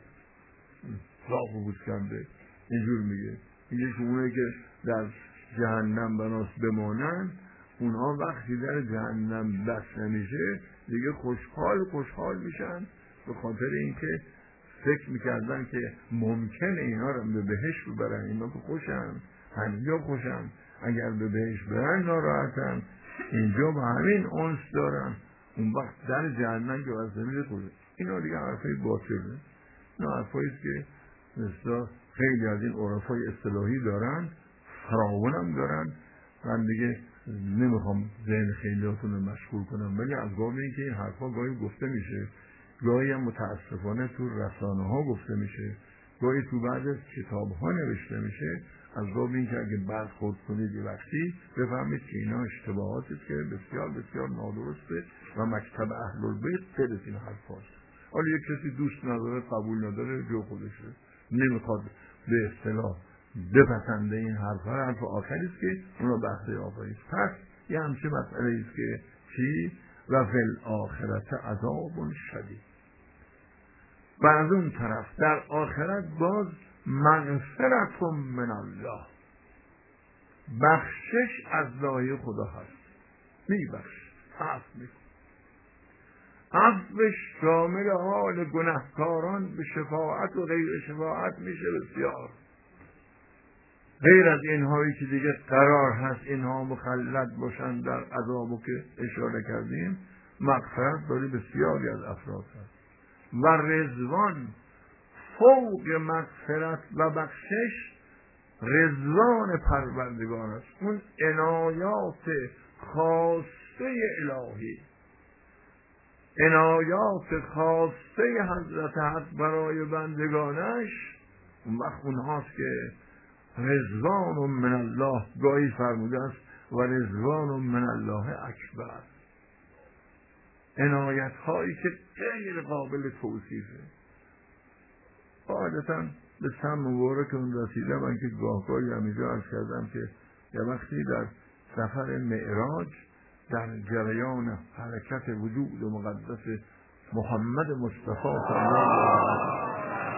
صاف بود کنده اینجور میگه که اونایی که در جهنم بناس بمانند، اونها وقتی در جهنم بس نمیشه دیگه خوشحال میشن، به خاطر اینکه فکر میکردن که ممکنه اینا رو به بهشت ببرن. اینا که خوشن، همینجا خوشن، اگر به بهشت برن ناراحتن، اینجا با همین انس دارن، اون وقت در جهنم که واسه میشه خوشه. اینا دیگه حرفای باطله، اینا حرفایی که مثلا خیلی از این عرفای اصطلاحی دارن، فراوان هم دارن. من دیگه نمیخوام ذهن خیلیاتون رو مشغول کنم، ولی از باب اینکه این حرفا گاهی گفته میشه، گاهی هم متاسفانه تو رسانه ها گفته میشه، گاهی تو بعض از کتاب ها نوشته میشه، از باب اینکه اگه برخورد کنید یه وقتی بفهمید که اینا اشتباهاتی که بسیار بسیار نادرسته و مکتب اهل البیت خیلی این حرفاست. حالا یک کسی دوست نداره، قبول نداره، جو خودشه، نمیخواد به اصطلاح بپسنده این حرف آخری است که اون بحث آخری است. پس یه همچه مسئله است که چی؟ و فی الاخرت عذاب شدید. و از اون طرف در آخرت باز مغفرت من الله، بخشش از لای خدا هست، میبخش، عفو میکن. عفو شامل حال گناهکاران به شفاعت و غیر شفاعت میشه بسیار، غیر از اینهایی که دیگه قرار هست اینها مخلد باشن در عذابو که اشاره کردیم. مغفرت برای بسیاری از افراد هست و رضوان فوق مغفرت و بخشش رضوان پروردگار است، اون عنایات خاصه الهی، عنایات خاصه حضرت حق برای بندگانش. اون وقت اونهاست که رضوان من الله گاهی فرموده است و رضوان من الله اکبر، عنایت هایی که غیر قابل توصیفه. عادتا به سم مبارک اون رسیدم، من که گاهگاهی همیشه عرض کردم که یه وقتی در سفر معراج در جریان حرکت وجود مقدس محمد مصطفی صلی الله علیه و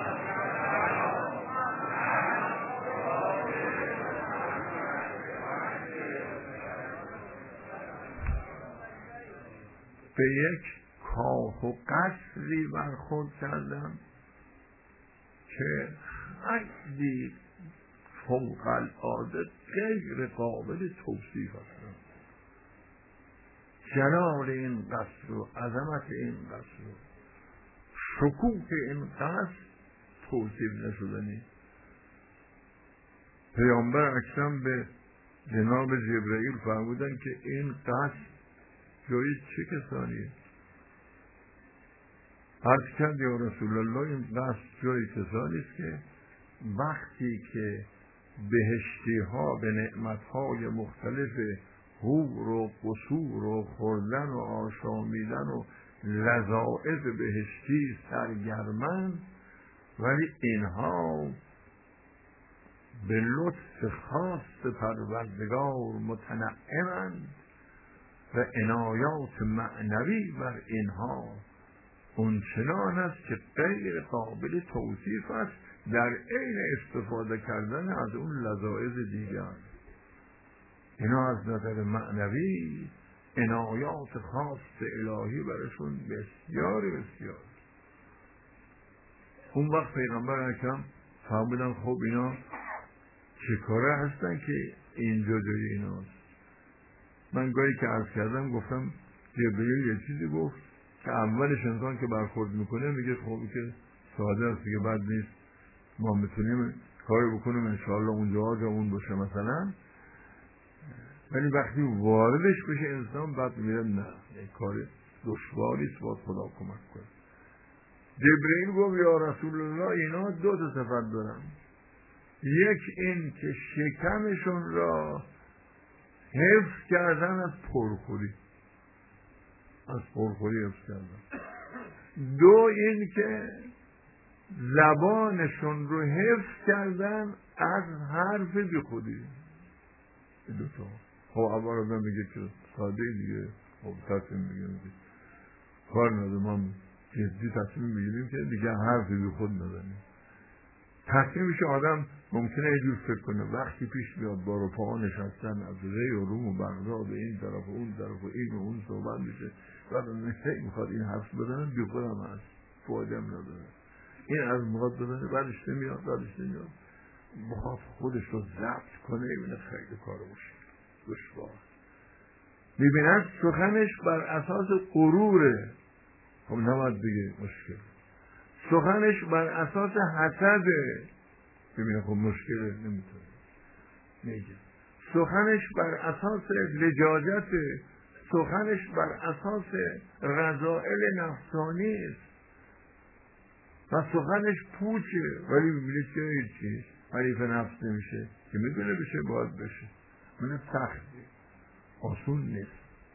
به یک کاخ و قصری برخورد کردم که خیلی فوق العاده غیر قابل توصیف است. جلال این قصر و عظمت این قصر و شکوه این قصر توصیف نشدنی. پیامبر اکرم به جناب جبرئیل فرمودن که این قصر جای چه کسانیه؟ عرض کرد یا رسول الله این قصر جای کسانی است که وقتی که بهشتی ها به نعمت های مختلف حور و قصور و خوردن و آشامیدن و لذائذ بهشتی سرگرمند، ولی اینها به لطف خاص پروردگار متنعمند و عنایات معنوی بر اینها اونچنان است که غیر قابل توصیف است در عین استفاده کردن از اون لذائذ دیگر. اینا از نظر معنوی عنایات خاص الهی برشون بسیار بسیار. اون وقت پیغمبر اکرم فرمودن خب اینا چه کاره هستن که اینجا جای ایناست؟ من گاهی که عرض کردم گفتم جبرئیل یه چیزی گفت که اولش انسان که برخورد میکنه میگه خب که ساده است دیگه، بد نیست، ما میتونیم کاری بکنیم انشاءالله اونجا جا اون باشه مثلا. ولی وقتی واردش بشه انسان بعد میگه نه یک کار دشواری است، باید خدا کمک کنه. جبرئیل گفت یا رسول الله اینا دو تا صفت دارن، یک این که شکمشون را حفظ کردن از پرخوری، از پرخوری حفظ کردن. دو این که زبانشون رو حفظ کردن از حرف بی خودی. دو تا. خب اول آدم میگه که ساده دیگه، خب تصمیم میگه کار نداره، ما جدی تصمیم میگیریم که دیگه حرف بی خود نداریم. تصمیمش آدم ممکنه یه جور فکر کنه وقتی پیش میاد بار و پا نشستن از ری و روم و بغداد و این طرف و اون طرف و این و اون صحبت میشه، بعد نمیشه میخواد این حرف بدن بی خودم هست، فایده هم نداره. این از موقع بدنه بعدش نمیاد، بعدش نمیاد، بخواد خودش رو ضبط کنه ایمونه خیلی کار باشه دشوار. میبینن سخنش بر اساس غروره، خب نباید بگه مشکل. سخنش بر اساس حسده، ببینه خب مشکله نمیتونه میگه. سخنش بر اساس لجاجت، سخنش بر اساس رذائل نفسانی است و سخنش پوچه، ولی میبینه که هیچی حریف نفس نمیشه که میدونه بشه باید بشه. من سخته، آسون نیست.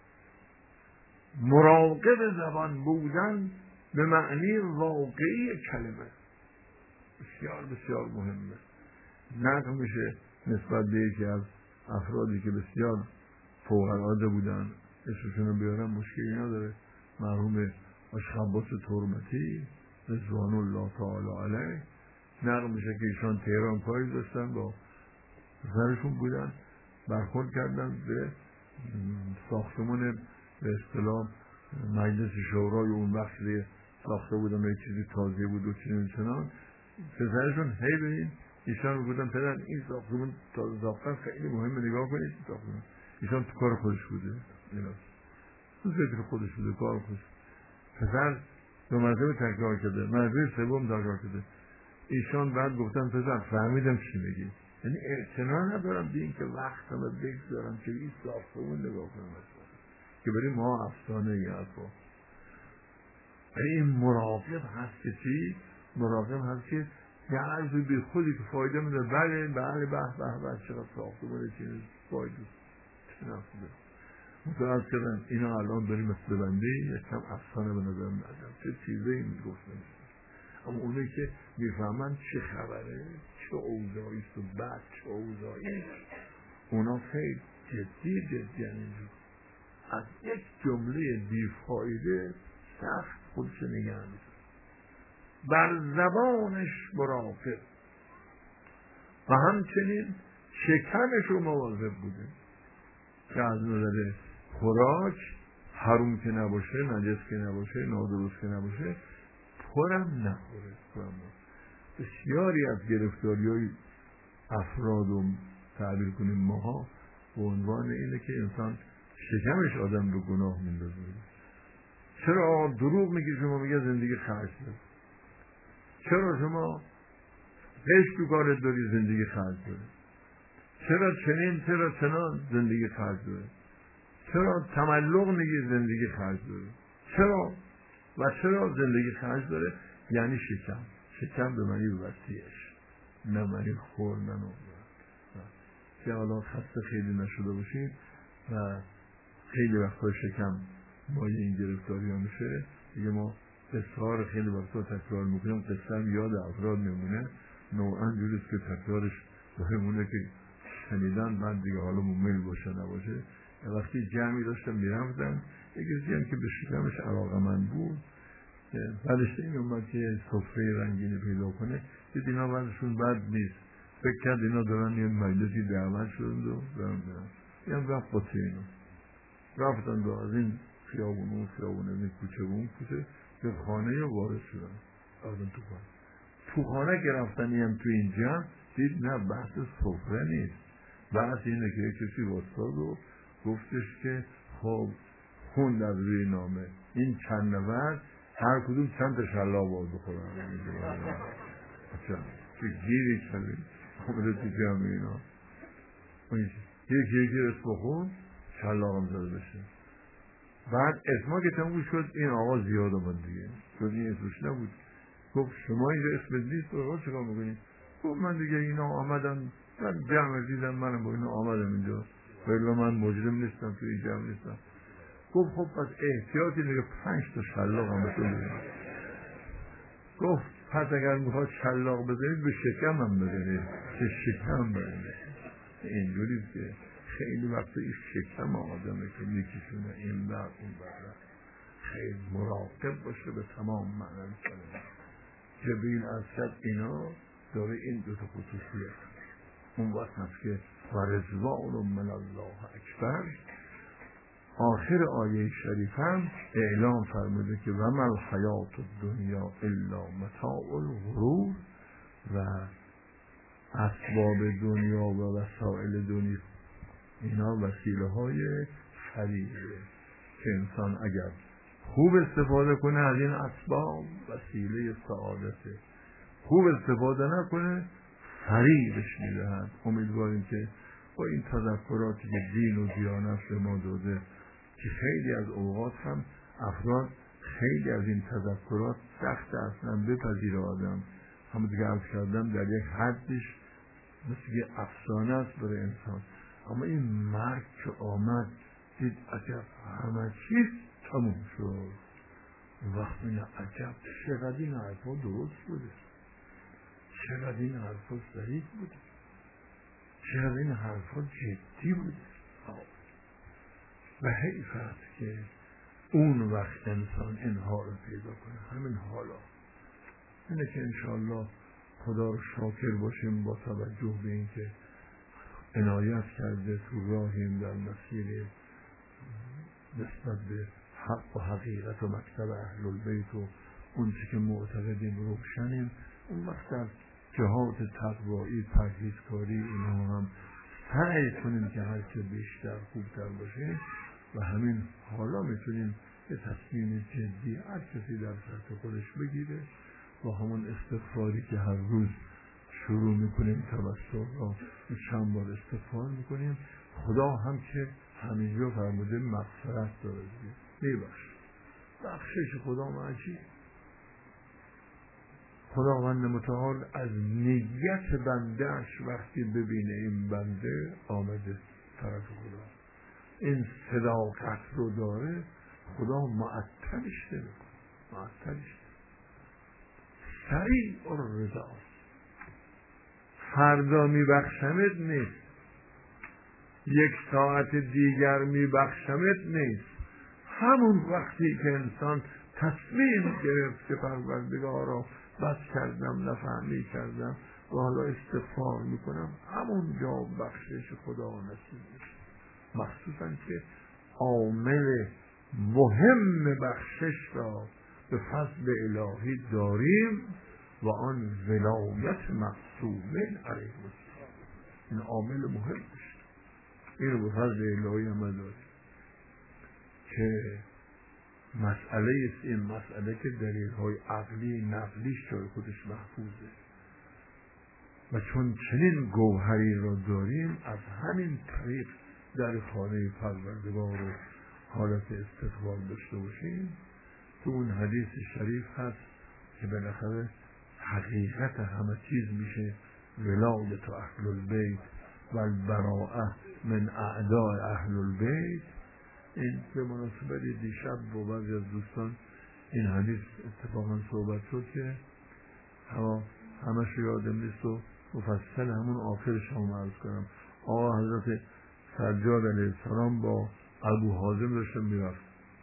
مراقب زبان بودن به معنی واقعی کلمه بسیار بسیار مهمه. نقل میشه نسبت به یکی از افرادی که بسیار فوق العاده بودن، اسمشون رو بیارم مشکلی نداره، مرحوم اشخباس ترمتی رضوان الله تعالی علیه، نقل میشه که ایشان تهران پاییز داشتن، با پسرشون بودن، برخورد کردن به ساختمان به اصطلاح مجلس شورای اون وقت ساخته بودن، یک چیزی تازه بود و چنان. پسرشون هی ببین ایشان رو بودن پدر این ساختمان تازه ساختن خیلی مهمه، نگاه کنید ساختمان. ایشان تو کار خودش بوده، تو فکر خودش بوده، کار خودش. پسر دو مرتبه تکرار کرده، مرتبه سوم تکرار کرده. ایشان بعد گفتن پسر فهمیدم چی میگی، یعنی اعتنا ندارم به این که وقتم رو بگذارم که این ساختمان نگاه کنم که بریم ما افسانه ای حرفا. ولی این مراقب هست که چی؟ مراقب هست که یه عرضی به خودی که فایده میده. بله بله به چقدر ساختمان چیز فایده چه نفسه متعرض کردن اینا الان داریم مثل بنده یک کم افسانه به نظر میادم چه چیزه این میگفتن. اما اونایی که میفهمن چه خبره، چه اوضاعی است و بعد چه اوضاعی، اونا خیلی جدی اینجور. از یک جمله بیفایده سخت خودش نگه می‌داره. بر زبانش مراقب و همچنین شکمش رو مواظب بوده که از نظر خوراک حروم که نباشه، نجس که نباشه، نادرست که نباشه، پرم نخوره. بسیاری از گرفتاری‌های افراد رو تعبیر کنیم ماها به عنوان اینه که انسان شکمش آدم به گناه میندازه. چرا دروغ میگی شما؟ میگه زندگی خرج داره. چرا شما عشق تو کارت داری؟ زندگی خرج داره. چرا چنین؟ چرا چنان؟ زندگی خرج داره. چرا تملق میگی؟ زندگی خرج داره. چرا زندگی خرج داره؟ یعنی شکم به معنی وسیعش، نه معنی خوردن و که حالا خسته خیلی نشده باشید و خیلی وقتا شکم مایه این گرفتاری ها میشه. دیگه ما اصرار خیلی وقتا تکرار میکنیم، قصه هم یاد افراد میمونه، نوعا جوریست که تکرارش بهمونه که شنیدن بعد دیگه حالا ممل باشه نباشه. وقتی جمعی داشتم میرفتن، یک کسی هم که به شکمش علاقه‌مند بود بعدش این اومد که سفره رنگینی پیدا کنه، دید اینا وضعشون بد نیست، فکر کرد اینا دارن یه مجلسی دعوت شدند و دارن یه هم رفت باته اینا رفتن و از این خیابون اون خیابون، از این کوچه و اون کوچه به خانه وارد شدن. از اون تو خانه که رفتن هم تو اینجا دید نه بحث سفره نیست، بحث اینه که کسی واسطاد و گفتش که خب خوند از روی نامه این چند نفر هر کدوم چند تا شلاق باز بخورن. اچھا که گیری چلی آمده تو جمع اینا یکی اسم بخون شلاق هم زده بشه. بعد اسما که تموم شد این آقا زیاد آمد دیگه، چون این اسمش نبود. گفت شما اینجا اسم نیست آقا چکار میکنید؟ گفت من دیگه اینا آمدن من جمع دیدم، منم با اینا آمدم اینجا، ولی من مجرم نیستم، توی جمع نیستم. گفت خب پس احتیاطی دیگه 5 تا شلاق هم بزنید. گفت پس اگر میخواد شلاق بزنید به شکم هم بزنید که شکم بزنید. اینجوری که خیلی وقت این شکم آدمه که یکیشونه این بر اون بر، خیلی مراقب باشه به تمام معنی کلمه. جبریل ارشد اینا داره این دو تا خصوصیت. اون وقت هست که و رضوان من الله اکبر. آخر آیه شریف هم اعلام فرموده که و ما الحیات الدنیا الا متاع الغرور و اسباب دنیا و وسایل دنیا اینا وسیله های فریبه که انسان اگر خوب استفاده کنه از این اسباب وسیله سعادته، خوب استفاده نکنه فریبش میدهند. امیدواریم که با این تذکراتی که دین و دیانت به ما داده که خیلی از اوقات هم افراد خیلی از این تذکرات سخت اصلا بپذیره آدم، همون دیگه عرض کردم در یک حدش مثل یه افسانه است برای انسان، اما این مرگ که آمد دید عجب همه چیز تموم شد. وقت این عجب چقدر این حرفا درست بوده، چقدر این حرفا صحیح بوده، چقدر این حرفا جدی بوده. و حیف است که اون وقت انسان اینها رو پیدا کنه. همین حالا اینه که انشاءالله خدا رو شاکر باشیم با توجه به این که عنایت کرده تو راهیم در مسیر نسبت به حق و حقیقت و مکتب اهل البیت و اون چی که معتقدیم روشنیم. اون وقت در جهات تقوایی پرهیزکاری اینها هم سعی کنیم که هرچه بیشتر خوبتر باشه و همین حالا میتونیم یه تصمیم جدی هر کسی در سطح خودش بگیره با همون استغفاری که هر روز شروع میکنیم توسل را چند بار استغفار میکنیم. خدا هم که همینجا فرموده مغفرت داره میبخش، بخشش خدا عجیب. خداوند متعال از نیت بندهش وقتی ببینه این بنده آمده طرف خدا این صداقت رو داره، خدا معطلش نمیکنه، معطلش سریع الرضا، فردا میبخشمت نیست، یک ساعت دیگر میبخشمت نیست. همون وقتی که انسان تصمیم گرفت که پروردگارا بس کردم نفهمی کردم و حالا استغفار میکنم، همون جا بخشش خدا نصیب میشه. مخصوصا که عامل مهم بخشش را به فضل الهی داریم و آن ولایت معصومین علیه السلام. این عامل مهمش، این رو به فضل الهی هم داریم که مسئله است. این مسئله که دلیل های عقلی نقلیش جای خودش محفوظه و چون چنین گوهری را داریم از همین طریق در خانه پروردگار و حالت استقبال داشته باشیم. تو اون حدیث شریف هست که بالاخره حقیقت همه چیز میشه ولایت اهل البیت و البراءه من اعداء اهل البیت. این به مناسبت دیشب با بعضی از دوستان این حدیث اتفاقا صحبت شد که همش یادم نیست و مفصل همون آخرش هم عرض کنم. آقا حضرت سجاد علیه السلام با ابو حازم داشتن میرفت،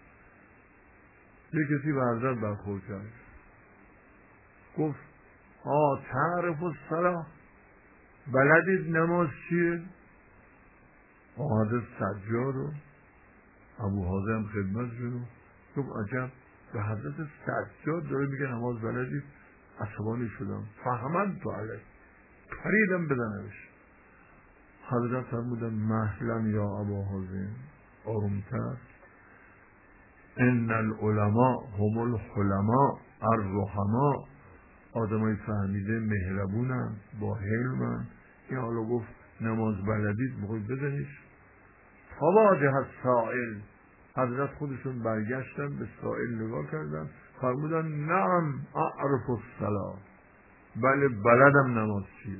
یک کسی به حضرت برخورد کرد، گفت تعرف الصلاة، بلدید نماز چیه؟ آقا حضرت سجاد و ابو حازم خدمت شد، گفت عجب به حضرت سجاد داره میگه نماز بلدید. عصبانی شدم، فهمن تو علیه، پریدم بدنمش. حضرت فرمودن مهلا یا ابا حازم، آرومتر، ان العلماء هم الحلماء الرحماء. آدمای فهمیده مهربونن، با حلمن. این حالا گفت نماز بلدید بخوید بزنیش. فواجه السائل، حضرت خودشون برگشتن به سائل نگاه کردن، فرمودن نعم اعرف الصلاة، بله بلدم نماز چیه.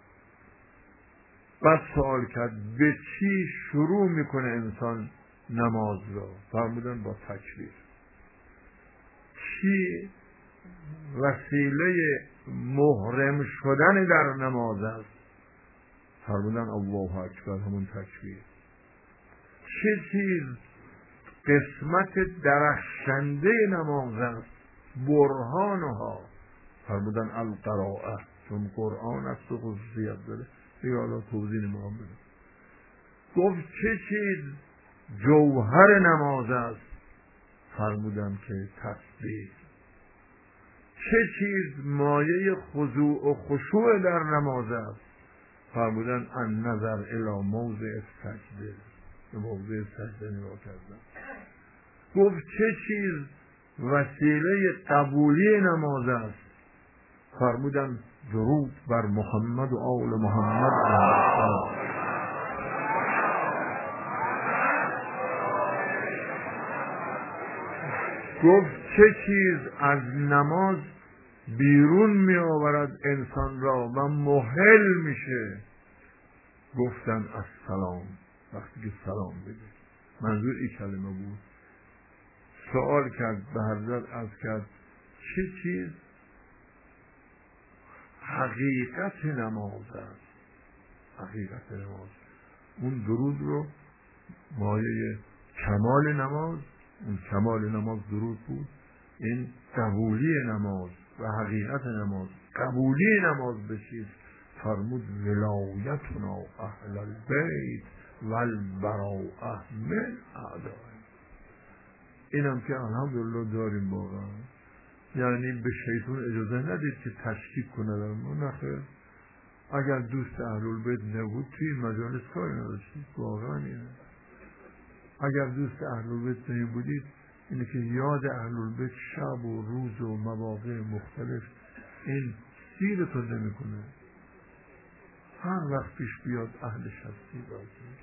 بعد سوال کرد به چی شروع میکنه انسان نماز را؟ فرمودن با تکبیر. چی وسیله محرم شدن در نماز است؟ فرمودن الله اکبر، همون تکبیر. چه چیز قسمت درخشنده نماز است؟ برهانها. فرمودن القراءه، چون قرآن است و خصوصیت داره. دیگه حالا توضیح نمیخوام بدم. گفت چه چیز جوهر نماز است؟ فرمودن که تسبیح. چه چیز مایه خضوع و خشوع در نماز است؟ فرمودن النظر الی موضع سجده، به موضع سجده نگاه کردن. گفت چه چیز وسیله قبولی نماز است؟ فرمودن درود بر محمد و آل محمد. گفت چه چیز از نماز بیرون می آورد انسان را و مهل میشه؟ گفتن السلام، وقتی که سلام بده. منظور این کلمه بود. سوال کرد به حضرت، عرض کرد چه چیز حقیقت نماز است؟ حقیقت نماز، اون درود رو مایه کمال نماز، اون کمال نماز درود بود. این قبولی نماز و حقیقت نماز، قبولی نماز بشید. فرمود ولایتنا اهل البیت و البراءه من اعدائه. اینم که الحمدلله داریم واقعا. یعنی به شیطان اجازه ندید که تشکیک کنه در ما. نخیر، اگر دوست اهل البیت نبود توی مجالس کاری نداشتید. واقعا اینه. اگر دوست اهل البیت نبودید، اینه که یاد اهل البیت شب و روز و مواقع مختلف این سیرتون نمی کنه. هر وقت پیش بیاد اهلش هستی بازی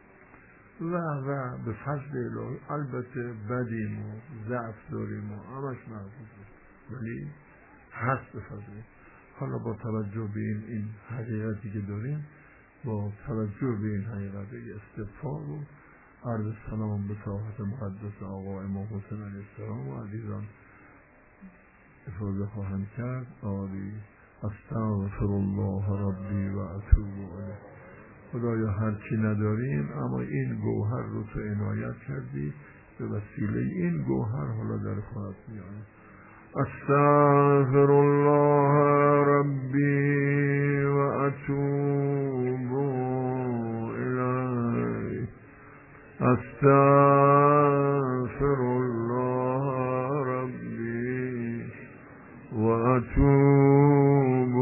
و به فضل الهی. البته بدیم و ضعف داریم و همش محفوظه، ولی هست به فضل. حالا با توجه به این حقیقتی که داریم، با توجه به این حقیقت استغفار و عرض سلام به طاعت مقدس آقا امام حسین علیه السلام و عزیزان افاظه خواهم کرد. آری استغفر الله ربی و اتوب الیه. خدایا هرچی نداریم اما این گوهر رو تو عنایت کردی، به وسیله این گوهر حالا در خواهد میانم. استغفر الله ربی و اتوب الیه. استغفر الله ربی و اتوب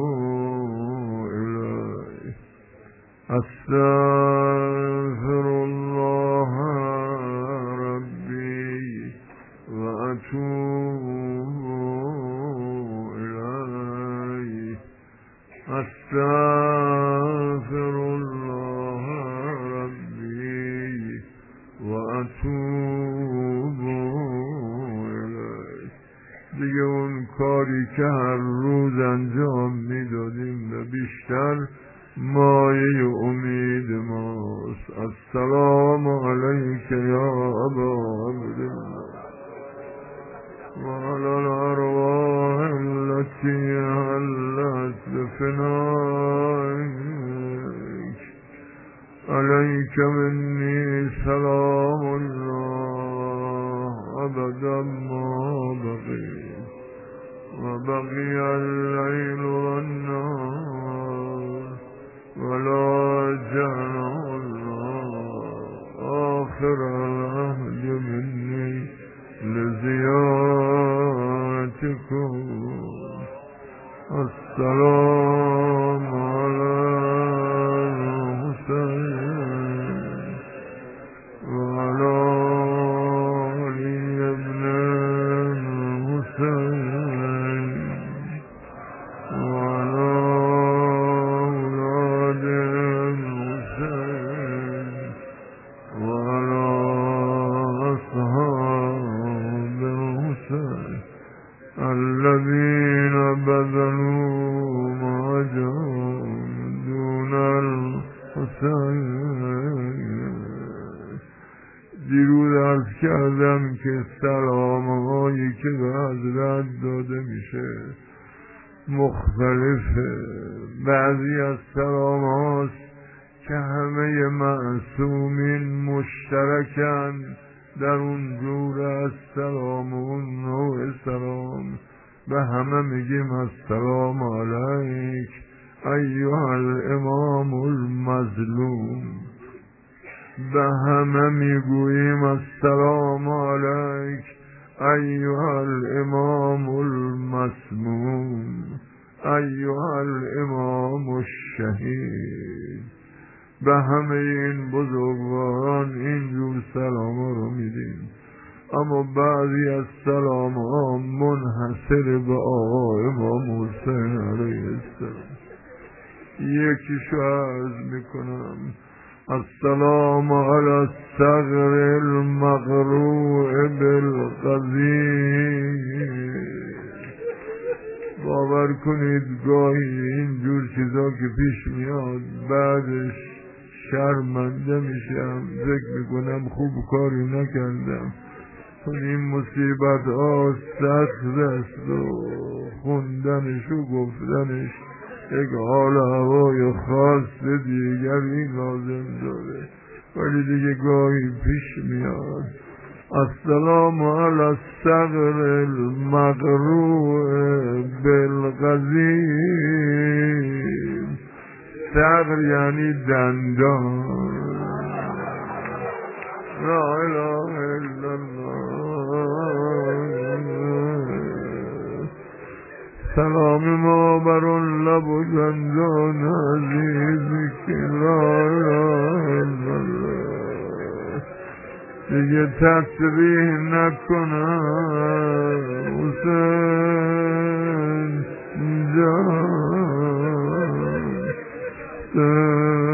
الیه. استغفر الله ربی و اتوب الیه. استغفر الله ربی و اتوب الیه. دیگه اون کاری که هر روز انجام میدادیم و بیشتر مایه امید ماست. السلام علیک یا ابا عبدالله و علی الارواح التي حلت بفنائك. علیک منی سلام الله ابدا ما بقی و بقی اللیل و النهار ولا جعل الله آخر العهد مني لزيارتكم. السلام على الحسين وعلى علي بن الحسين وعلى أولاد الحسين وعلى أصحاب الحسين الذين بذلوا مهجهم دون الحسين. دیروز عرض کردم که سلامهایی که به حضرت داده میشه مختلفه. بعضی از سلام هاست که همه معصومین مشترکن در اون جور از سلام و اون نوع سلام. به همه میگیم السلام علیک ایها الامام المظلوم. به همه میگوییم السلام علیک ایها الامام المسموم ایها الامام الشهید. به همه این بزرگواران اینجور سلام ها رو میدیم. اما بعضی از سلام ها منحصر به آقا امام حسین علیه السلام. یکیشو عرض میکنم السلام علی الصغر المقروع بالقضیب. باور کنید گاهی اینجور چیزا که پیش میاد بعدش شرمنده میشم، فکر میکنم خوب کاری نکردم. چون این مصیبت ها سخت است و خوندنش و گفتنش یک حال هوای خاص دیگری لازم داره، ولی دیگه گاهی پیش میاد. السلام علی الصغر المقروع بالقضیب. صغر یعنی دندان. لا اله الا الله. سلام ما بر اون لب و دندان عزیزی که لا اله الا الله. دیگه تصریح نکنم حسین جان.